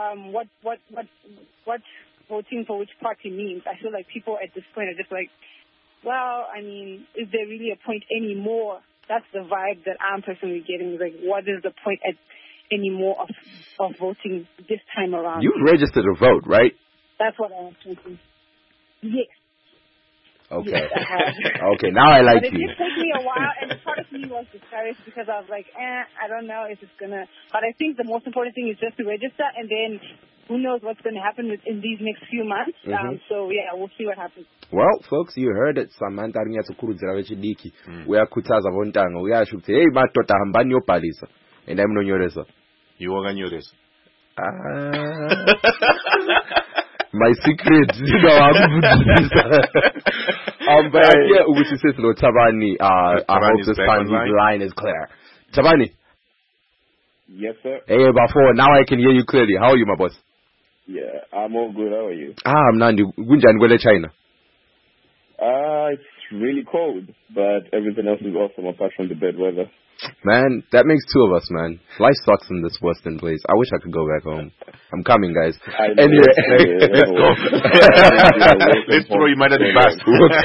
[SPEAKER 4] voting for which party means. I feel like people at this point are just like, well, I mean, is there really a point anymore? That's the vibe that I'm personally getting. Like, what is the point anymore of voting this time around?
[SPEAKER 1] You've registered to vote, right?
[SPEAKER 4] That's what I was thinking. Yes.
[SPEAKER 1] Okay.
[SPEAKER 4] Yes, I have.
[SPEAKER 1] Okay, now I like
[SPEAKER 4] but
[SPEAKER 1] you.
[SPEAKER 4] It did take me a while, and part of me was discouraged because I was like, I don't know if it's going to... But I think the most important thing is just to register, and then who knows what's going to happen in these next few months. So, yeah, we'll see what happens.
[SPEAKER 1] Well, folks, you heard it. Samantha Rinyatsukuru vechidiki. Uyakhuthaza vontanga. Uyasho ukuthi, hey, madoda hambani yobhalisa. And I'm nonyoresa.
[SPEAKER 2] You wakanyoresa.
[SPEAKER 1] My secret, but here Ugusi says no Tabani. I hope this time his line is clear. Tabani.
[SPEAKER 9] Yes, sir.
[SPEAKER 1] Hey, before now I can hear you clearly. How are you, my boss?
[SPEAKER 9] Yeah, I'm all good. How are you?
[SPEAKER 1] I'm Nandi. Gunjan Gwele China.
[SPEAKER 9] It's really cold, but everything else is awesome apart from the bad weather.
[SPEAKER 1] Man, that makes two of us, man. Life sucks in this Western place. I wish I could go back home. I'm coming, guys.
[SPEAKER 2] Anyway, let's go. Let's throw you mad at the bus.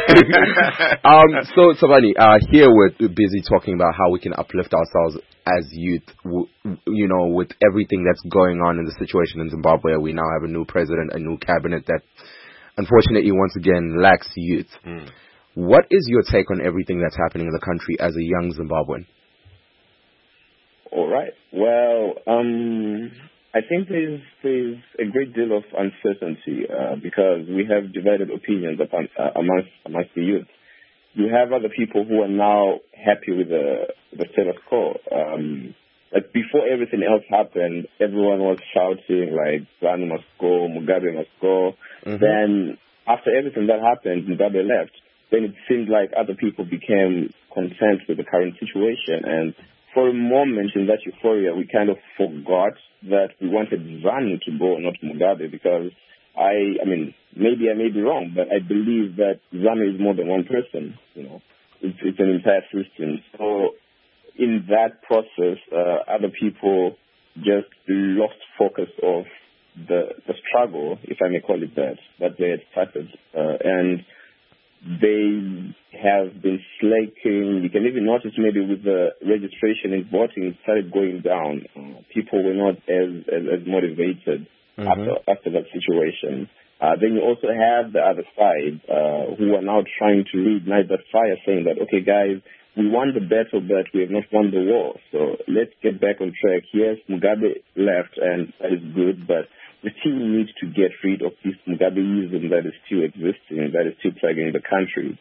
[SPEAKER 1] So, Savani, here we're busy talking about how we can uplift ourselves as youth, with everything that's going on in the situation in Zimbabwe. We now have a new president, a new cabinet that, unfortunately, once again, lacks youth. What is your take on everything that's happening in the country as a young Zimbabwean?
[SPEAKER 9] All right. Well, I think there's a great deal of uncertainty because we have divided opinions amongst the youth. You have other people who are now happy with the status quo. Like before everything else happened, everyone was shouting like ZANU must go, Mugabe must go. Mm-hmm. Then after everything that happened, Mugabe left. Then it seemed like other people became content with the current situation. And for a moment in that euphoria, we kind of forgot that we wanted ZANU to go, not Mugabe, because I mean, maybe I may be wrong, but I believe that ZANU is more than one person. It's an entire system. So in that process, other people just lost focus of the struggle, if I may call it that they had started, and they have been slaking. You can even notice maybe with the registration and voting, it started going down. People were not as motivated after that situation. Then you also have the other side who are now trying to reignite that fire, saying that, okay, guys, we won the battle, but we have not won the war. So let's get back on track. Yes, Mugabe left, and that is good, but we still need to get rid of this Mugabeism that is still existing, that is still plaguing the country.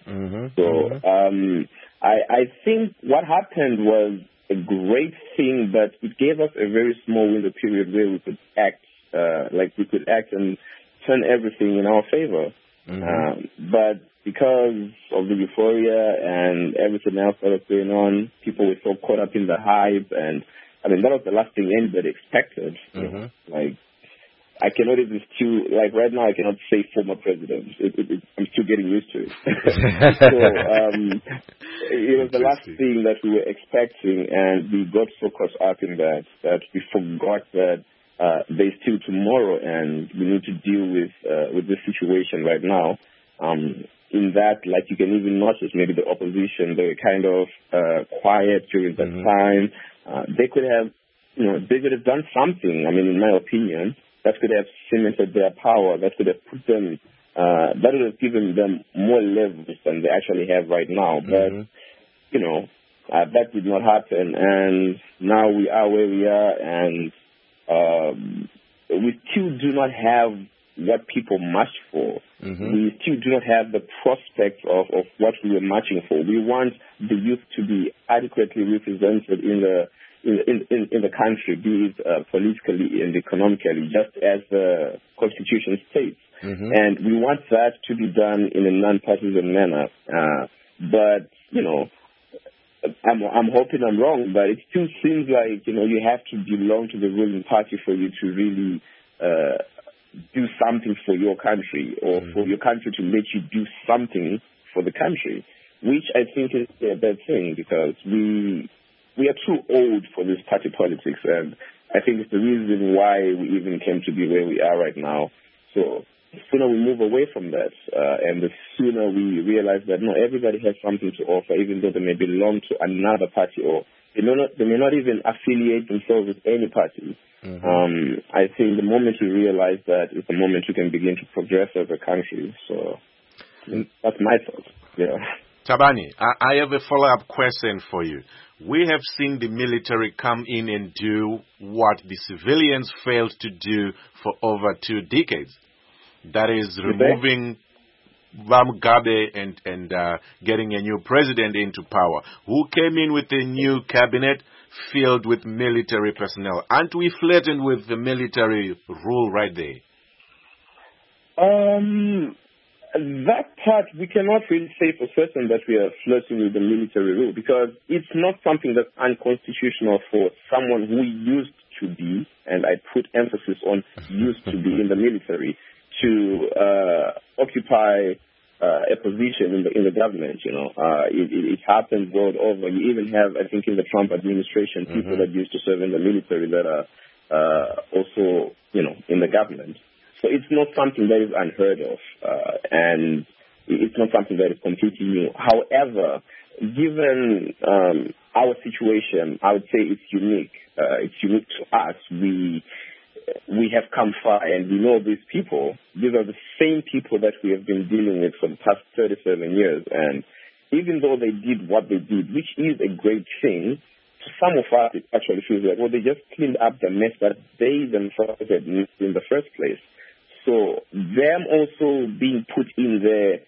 [SPEAKER 9] I think what happened was a great thing, but it gave us a very small window period where we could act, and turn everything in our favor. But because of the euphoria and everything else that was going on, people were so caught up in the hype, and I mean, that was the last thing anybody expected. Like, I cannot even right now I cannot say former president. I'm still getting used to it. So it was the last thing that we were expecting, and we got so caught up in that we forgot that there's still tomorrow, and we need to deal with this situation right now. In that, like, you can even notice maybe the opposition, they were kind of quiet during that time. They could have done something. I mean, in my opinion, that could have cemented their power. That could have put them. That would have given them more leverage than they actually have right now. But that did not happen, and now we are where we are, and we still do not have what people marched for. We still do not have the prospect of what we were marching for. We want the youth to be adequately represented in the country, be it politically and economically, just as the Constitution states. And we want that to be done in a non-partisan manner. But, I'm hoping I'm wrong, but it still seems like, you have to belong to the ruling party for you to really do something for your country, or for your country to let you do something for the country, which I think is a bad thing, because we are too old for this party politics, and I think it's the reason why we even came to be where we are right now. So the sooner we move away from that, and the sooner we realize that everybody has something to offer, even though they may belong to another party, or they may not even affiliate themselves with any party. I think the moment we realize that is the moment we can begin to progress as a country. So that's my thought. Yeah.
[SPEAKER 2] Thabani, I have a follow-up question for you. We have seen the military come in and do what the civilians failed to do for over 2 decades. That is removing Mugabe and getting a new president into power, who came in with a new cabinet filled with military personnel. Aren't we flirting with the military rule right there?
[SPEAKER 9] That part, we cannot really say for certain that we are flirting with the military rule, because it's not something that's unconstitutional for someone who used to be, and I put emphasis on used to be in the military, to occupy a position in the government. It happens world over. You even have, I think, in the Trump administration, people that used to serve in the military that are also, in the government. So it's not something that is unheard of, and it's not something that is completely new. However, given our situation, I would say it's unique. It's unique to us. We have come far, and we know these people. These are the same people that we have been dealing with for the past 37 years. And even though they did what they did, which is a great thing, some of us, it actually feels like, well, they just cleaned up the mess that they themselves had made in the first place. So them also being put in there,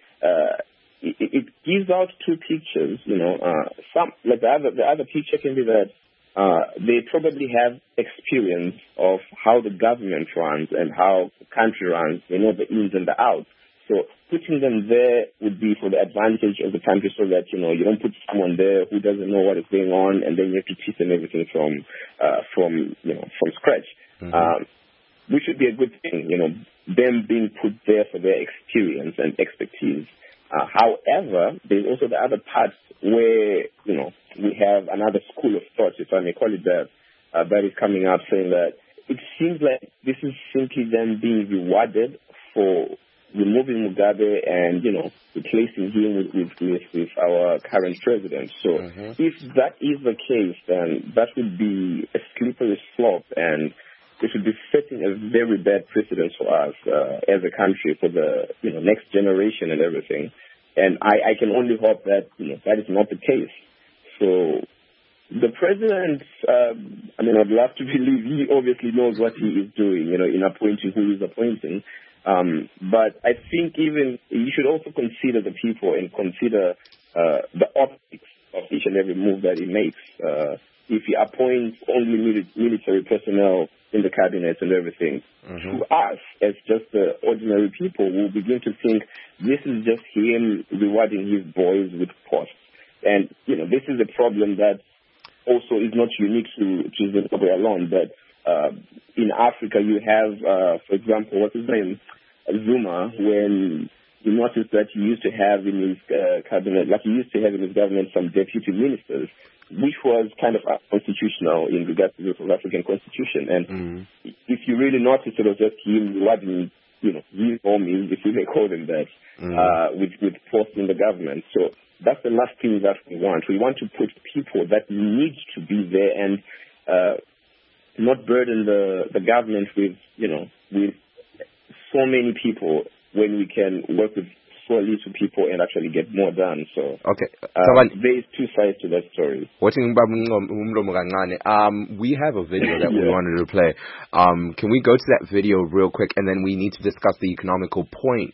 [SPEAKER 9] it gives out two pictures, some, like the other picture can be that they probably have experience of how the government runs and how the country runs. They know the ins and the outs. So putting them there would be for the advantage of the country, so that, you don't put someone there who doesn't know what is going on, and then you have to teach them everything from scratch. Mm-hmm. Which would be a good thing, them being put there for their experience and expertise. However, there's also the other part where, we have another school of thought, if I may call it that is coming up, saying that it seems like this is simply them being rewarded for removing Mugabe and, replacing him with our current president. So if that is the case, then that would be a slippery slope, and it should be setting a very bad precedent for us as a country for the next generation and everything. And I can only hope that that is not the case. So the president, I'd love to believe he obviously knows what he is doing, in appointing who he's appointing. But I think even you should also consider the people and consider the optics of each and every move that he makes. If he appoints only military personnel in the cabinet and everything, to us, as just the ordinary people, we'll begin to think this is just him rewarding his boys with posts. And, this is a problem that also is not unique to Zimbabwe alone, but in Africa you have, for example, what's his name? Zuma, when you notice that he used to have in his cabinet, like he used to have in his government, some deputy ministers, which was kind of unconstitutional in regards to the South African Constitution. And if you really notice, it was just him rewarding, his homies, if we may call them that, with posts in the government. So that's the last thing that we want. We want to put people that need to be there and not burden the government with so many people when we can work with so little people and actually get more done. So
[SPEAKER 1] okay,
[SPEAKER 9] there is two sides to that story.
[SPEAKER 1] We have a video that we wanted to play. Can we go to that video real quick, and then we need to discuss the economical point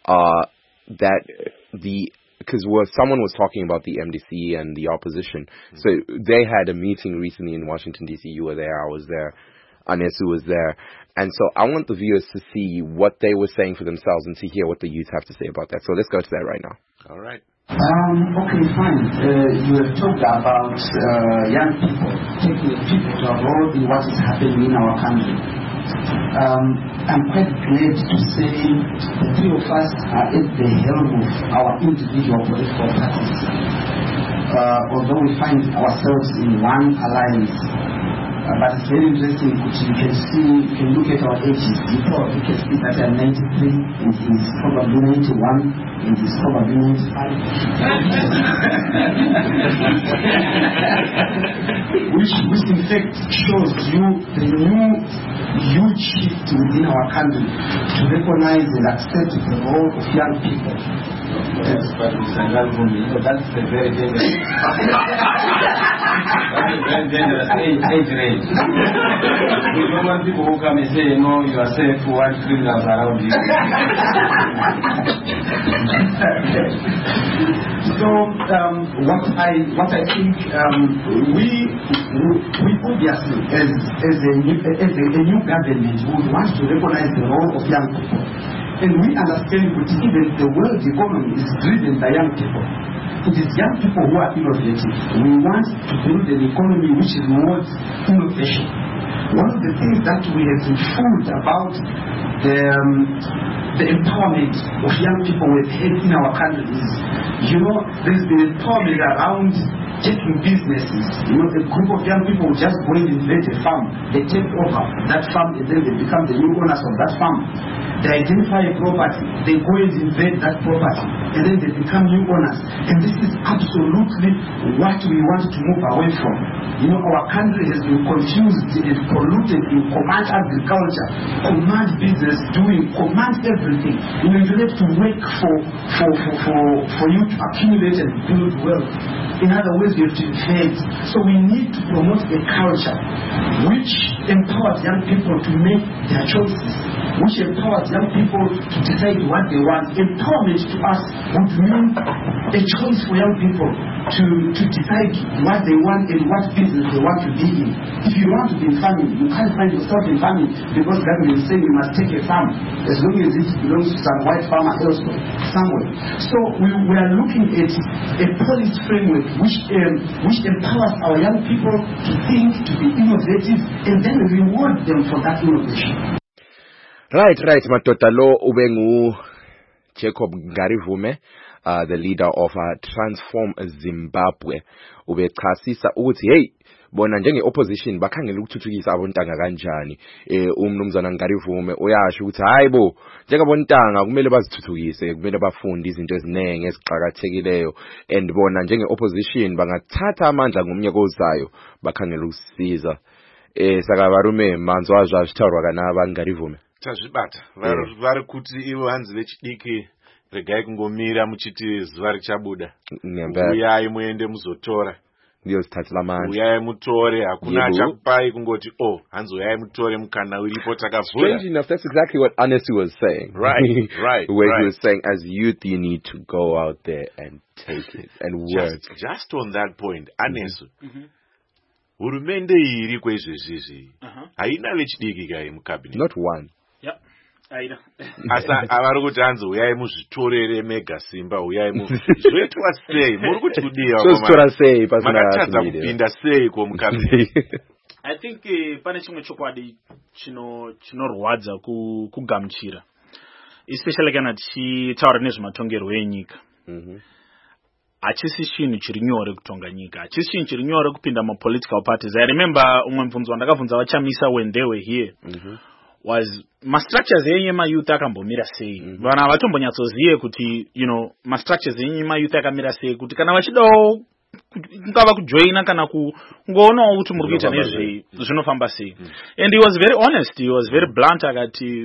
[SPEAKER 1] because someone was talking about the MDC and the opposition. So they had a meeting recently in Washington, D.C. You were there, I was there, Anesu was there. And so I want the viewers to see what they were saying for themselves and to hear what the youth have to say about that. So let's go to that right now.
[SPEAKER 2] All right.
[SPEAKER 10] Okay, fine. You have talked about young people, taking people to abroad in what is happening in our country. I'm quite glad to say the three of us are at the helm of our individual political parties. Although we find ourselves in one alliance, but it's very interesting. You can look at our ages. You can see that I'm 93, and he's probably 91, and he's probably 95. which in fact shows you the new huge shift within our country to recognize and accept the role of young people. Yes, but that's the very dangerous. That's a very dangerous age range. We don't want people who come and say, you are safe for one criminals around you. So, what I think, we obviously, as a new government, would want to recognize the role of young people. And we understand that even the world economy is driven by young people. It is young people who are innovative. We want to build an economy which is more innovation. One of the things that we have been fooled about the empowerment of young people we've had in our country is, there's been empowerment around taking businesses. A group of young people will just go and invade a farm. They take over that farm, and then they become the new owners of that farm. They identify a property, they go and invade that property, and then they become new owners. And this is absolutely what we want to move away from. Our country has been confused and polluted in command agriculture, command business doing, command everything. You have to work for you to accumulate and build wealth. In other words, always have to be fed. So we need to promote a culture which empowers young people to make their choices, which empowers young people to decide what they want. Empowerment to us would mean a choice for young people to decide what they want and what business they want to be in. If you want to be in farming, you can't find yourself in farming because government is saying you must take a farm as long as it belongs to some white farmer elsewhere, somewhere. So we are looking at a policy framework which empowers our young people to think, to be innovative, and then reward them for that innovation.
[SPEAKER 1] Right, madoda lo ubengu Jacob Ngarivume, the leader of Transform Zimbabwe. Ubechasisa ukuthi hey bona njenge-opposition bakhangela ukuthuthukisa abontanga kanjani. Umnumzana Ngarivume uyasho ukuthi hayibo njengabontanga kumele bazithuthukise, kumele bafunde izinto eziningi eziqhakathekileyo, and bona njenge-opposition bangathatha amandla ngomnyaka ozayo bakhangela ukusiza. Sakabarume manzwa zvazvitarwa kana vaNgarivume
[SPEAKER 2] tazvibata vari kuti ivo hanzi vechidiki regai kungomira muchiti zuva richabuda, uyai muende muzotora, uyai mutore, hakuna achakupai kungoti hanzi uyai mutore mukana uripo takavhura.
[SPEAKER 1] Strange enough, that's exactly what Anesu was saying.
[SPEAKER 2] Right.
[SPEAKER 1] Where he was saying, as youth, you need to go out there and take it and work.
[SPEAKER 2] Just on that point, Anesu, hurumende iri kwezvezvizvi haina vechidiki kai mucabinet?
[SPEAKER 1] Not one.
[SPEAKER 3] Yep.
[SPEAKER 2] Asa avari kuti hanzi uyai muzvitorere mega simba, uyai zvoitwa sei? Muri kuti kudiwa makatadza kupinda sei mucabinet?
[SPEAKER 3] I think pane chimwe chokwadi chinorwadza kugamuchira, especially kana tichitaura nezvematongerwo enyika. Hachisi chinhu chiri nyore kutonga nyika, hachisi chinhu chiri nyore kupinda political parties. I remember umwe mubvunzo wandakabvunza vaChamisa when they were here was ma-structures enye ma-youth akambomira sei. Vanhu havatombonyatsozive kuti ma-structures enye ma-youth akamira sei, kuti kana vachidawo kungava kujoina kana kungoonawo kuti muri kuita nezvei zvinofamba sei. And he was very honest, he was very blunt, akati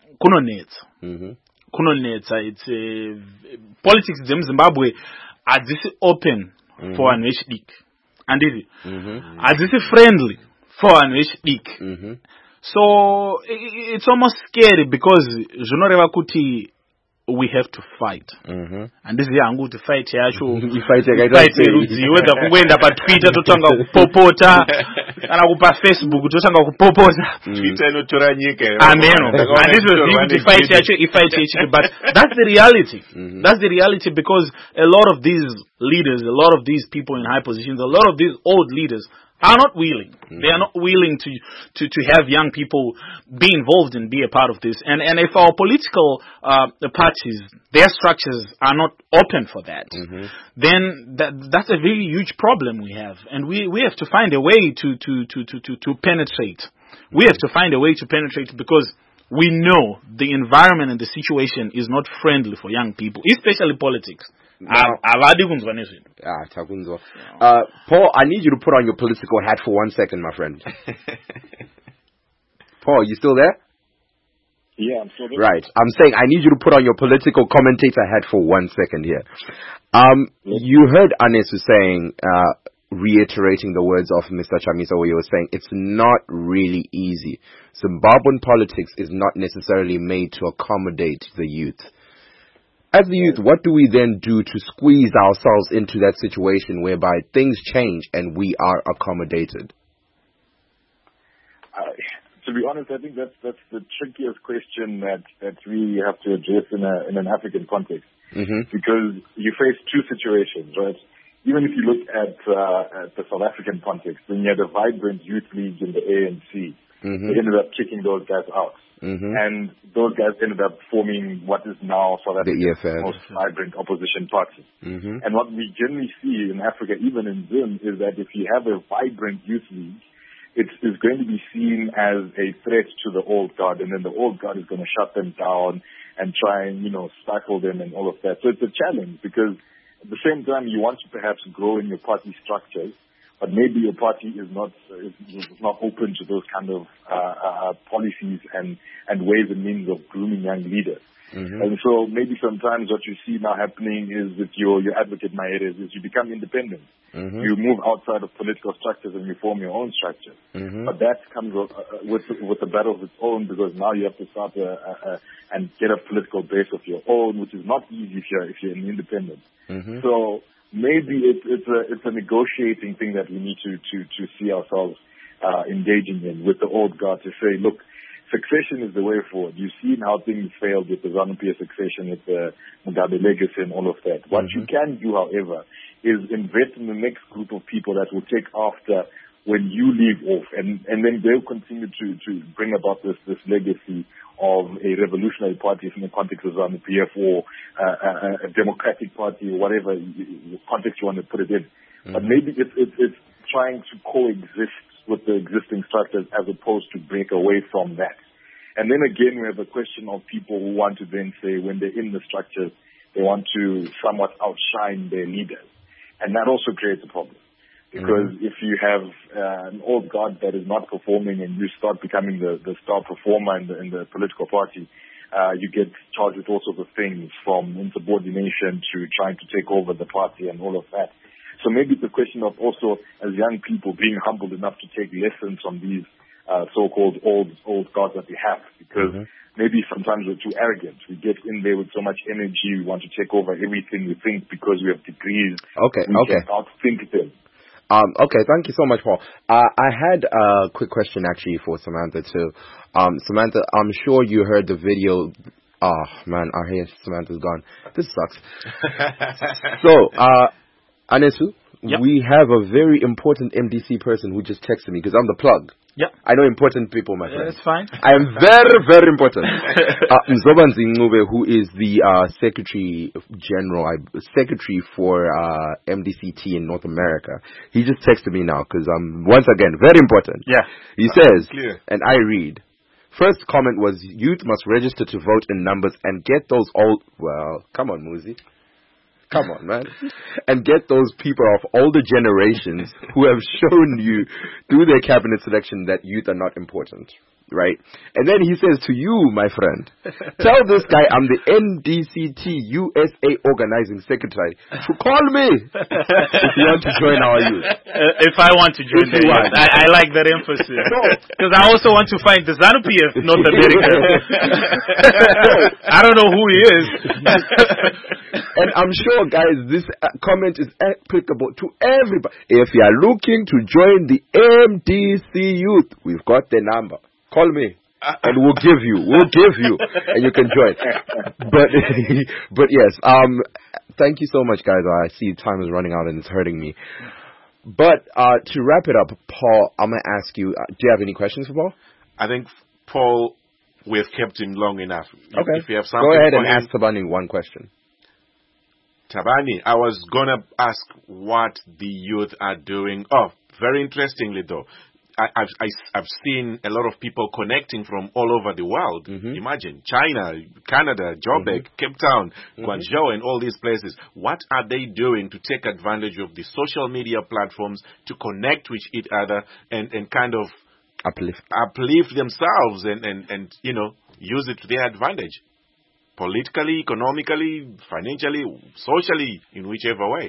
[SPEAKER 3] kunonetsa. It's politics dzemuZimbabwe hadzisi open for vanhu vechidiki, handiti hadzisi friendly for vanhu vechidiki. So it's almost scary because zvinoreva kuti we have to fight. Handizivi hangu kuti fight yacho fight yerudzi, whether kungoenda paTwitter totanga kupopota kana kupa Facebook totanga kupopota.
[SPEAKER 2] Twitter inotora nyika.
[SPEAKER 3] Ameno. Handizivi kuti fight yacho ifight yechidiki, but that's the reality. That's the reality, because a lot of these leaders, a lot of these people in high positions, a lot of these old leaders are not willing. They are not willing to have young people be involved and be a part of this. And if our political parties, their structures are not open for that, then that's a very huge problem we have. And we have to find a way to penetrate. We have to find a way to penetrate, because we know the environment and the situation is not friendly for young people, especially politics. Paul, I
[SPEAKER 1] need you to put on your political hat for 1 second, my friend. Paul, you still there?
[SPEAKER 5] Yeah, I'm still there.
[SPEAKER 1] Right. I'm saying I need you to put on your political commentator hat for 1 second here. You heard Anesu saying, reiterating the words of Mr. Chamisa, where he was saying it's not really easy. Zimbabwean politics is not necessarily made to accommodate the youth. As the youth, what do we then do to squeeze ourselves into that situation whereby things change and we are accommodated?
[SPEAKER 5] To be honest, I think that's the trickiest question that we have to address in an African context, because you face two situations, right? Even if you look at the South African context, when you had a vibrant youth league in the ANC, they ended up kicking those guys out. And those guys ended up forming what is now South Africa's most vibrant opposition party. And what we generally see in Africa, even in Zim, is that if you have a vibrant youth league, it is going to be seen as a threat to the old guard, and then the old guard is going to shut them down and try and, stifle them and all of that. So it's a challenge, because at the same time you want to perhaps grow in your party structures, but maybe your party is not open to those kind of policies and ways and means of grooming young leaders. Mm-hmm. And so maybe sometimes what you see now happening is with your advocate Maheres is you become independent. Mm-hmm. You move outside of political structures and you form your own structure. Mm-hmm. But that comes with a battle of its own, because now you have to start and get a political base of your own, which is not easy if you're an independent. Mm-hmm. So maybe it's a negotiating thing that we need to see ourselves engaging in with the old guard, to say, look, succession is the way forward. You've seen how things failed with the ZANU-PF succession, with the Mugabe legacy and all of that. What you can do, however, is invest in the next group of people that will take after when you leave off, and then they'll continue to bring about this legacy of a revolutionary party in the context of ZANU-PF, or a democratic party, or whatever context you want to put it in. Mm-hmm. But maybe it's trying to coexist with the existing structures as opposed to break away from that. And then again, we have a question of people who want to then say, when they're in the structures, they want to somewhat outshine their leaders. And that also creates a problem. Because if you have an old guard that is not performing and you start becoming the star performer in the political party, you get charged with all sorts of things, from insubordination to trying to take over the party and all of that. So maybe it's a question of also, as young people, being humbled enough to take lessons from these so-called old guards that we have, because maybe sometimes we're too arrogant. We get in there with so much energy, we want to take over everything. We think because we have degrees, we can outthink them.
[SPEAKER 1] Okay, thank you so much, Paul. I had a quick question actually for Samantha too. Samantha, I'm sure you heard the video. Oh man, I hear Samantha's gone. This sucks. So, Anesu, we have a very important MDC person who just texted me, because I'm the plug.
[SPEAKER 3] Yeah.
[SPEAKER 1] I know important people, my friend.
[SPEAKER 3] That's fine.
[SPEAKER 1] I am very, very important. Mzobanzi Ngube, who is the Secretary for MDCT in North America, he just texted me now, because once again, very important.
[SPEAKER 3] Yeah.
[SPEAKER 1] He says, and I read, first comment was, youth must register to vote in numbers and get those old, well, come on, Muzi. Come on, man. And get those people of older generations who have shown you through their cabinet selection that youth are not important. Right? And then he says to you, my friend, tell this guy I'm the NDCT USA Organizing Secretary to call me if you want to join our youth.
[SPEAKER 3] If I want to join the youth. I like that emphasis. Because I also want to find the ZANU-PF North America. I don't know who he is.
[SPEAKER 1] And I'm sure, guys, this comment is applicable to everybody. If you are looking to join the MDC youth, we've got the number. Call me, and we'll give you, and you can join. But yes, thank you so much, guys. I see time is running out and it's hurting me. But to wrap it up, Paul, I'm going to ask you, do you have any questions for Paul?
[SPEAKER 2] I think, Paul, we've kept him long enough.
[SPEAKER 1] Okay.
[SPEAKER 2] If you have something,
[SPEAKER 1] go ahead and ask Tabani one question.
[SPEAKER 2] Tabani, I was going to ask what the youth are doing. Oh, very interestingly, though. I've seen a lot of people connecting from all over the world. Imagine China, Canada, Joburg, Cape Town, Guangzhou, and all these places. What are they doing to take advantage of the social media platforms to connect with each other and kind of uplift themselves and you know, use it to their advantage? Politically, economically, financially, socially, in whichever way.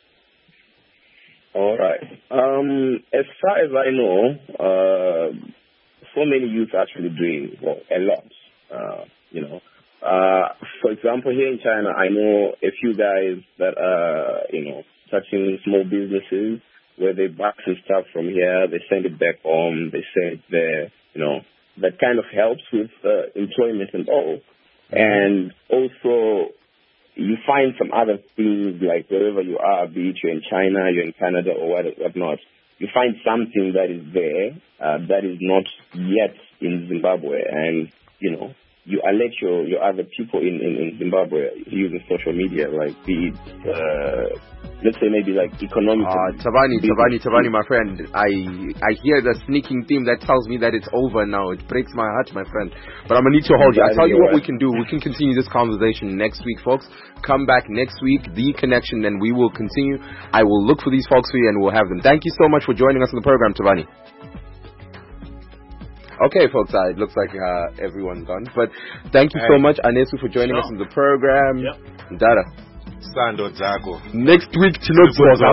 [SPEAKER 9] All right. As far as I know, so many youth actually doing a lot. You know, for example, here in China, I know a few guys that are, you know, touching small businesses where they buy some stuff from here, they send it back home, they send it there. You know, that kind of helps with employment and all. And also, you find some other things, like wherever you are, be it you're in China, you're in Canada, or whatnot, you find something that is there that is not yet in Zimbabwe, and, you know, you alert your other people in Zimbabwe using social media, like be it, let's say maybe like economic.
[SPEAKER 1] Tabani, my friend. I hear the sneaking theme that tells me that it's over now. It breaks my heart, my friend. But I'm gonna need to hold you. I tell you what we can do. We can continue this conversation next week, folks. Come back next week, The Connection, and we will continue. I will look for these folks for you, and we'll have them. Thank you so much for joining us on the program, Tabani. Okay, folks, it looks like everyone's gone. But thank you so much, Anesu, for joining us on the program. Dada. Next week, so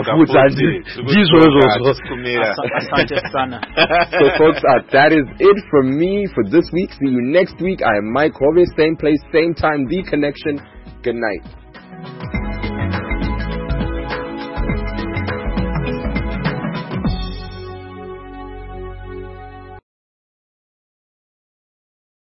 [SPEAKER 1] folks, that is it from me for this week. See you next week. I am Mike Hove, same place, same time, The Connection. Good night.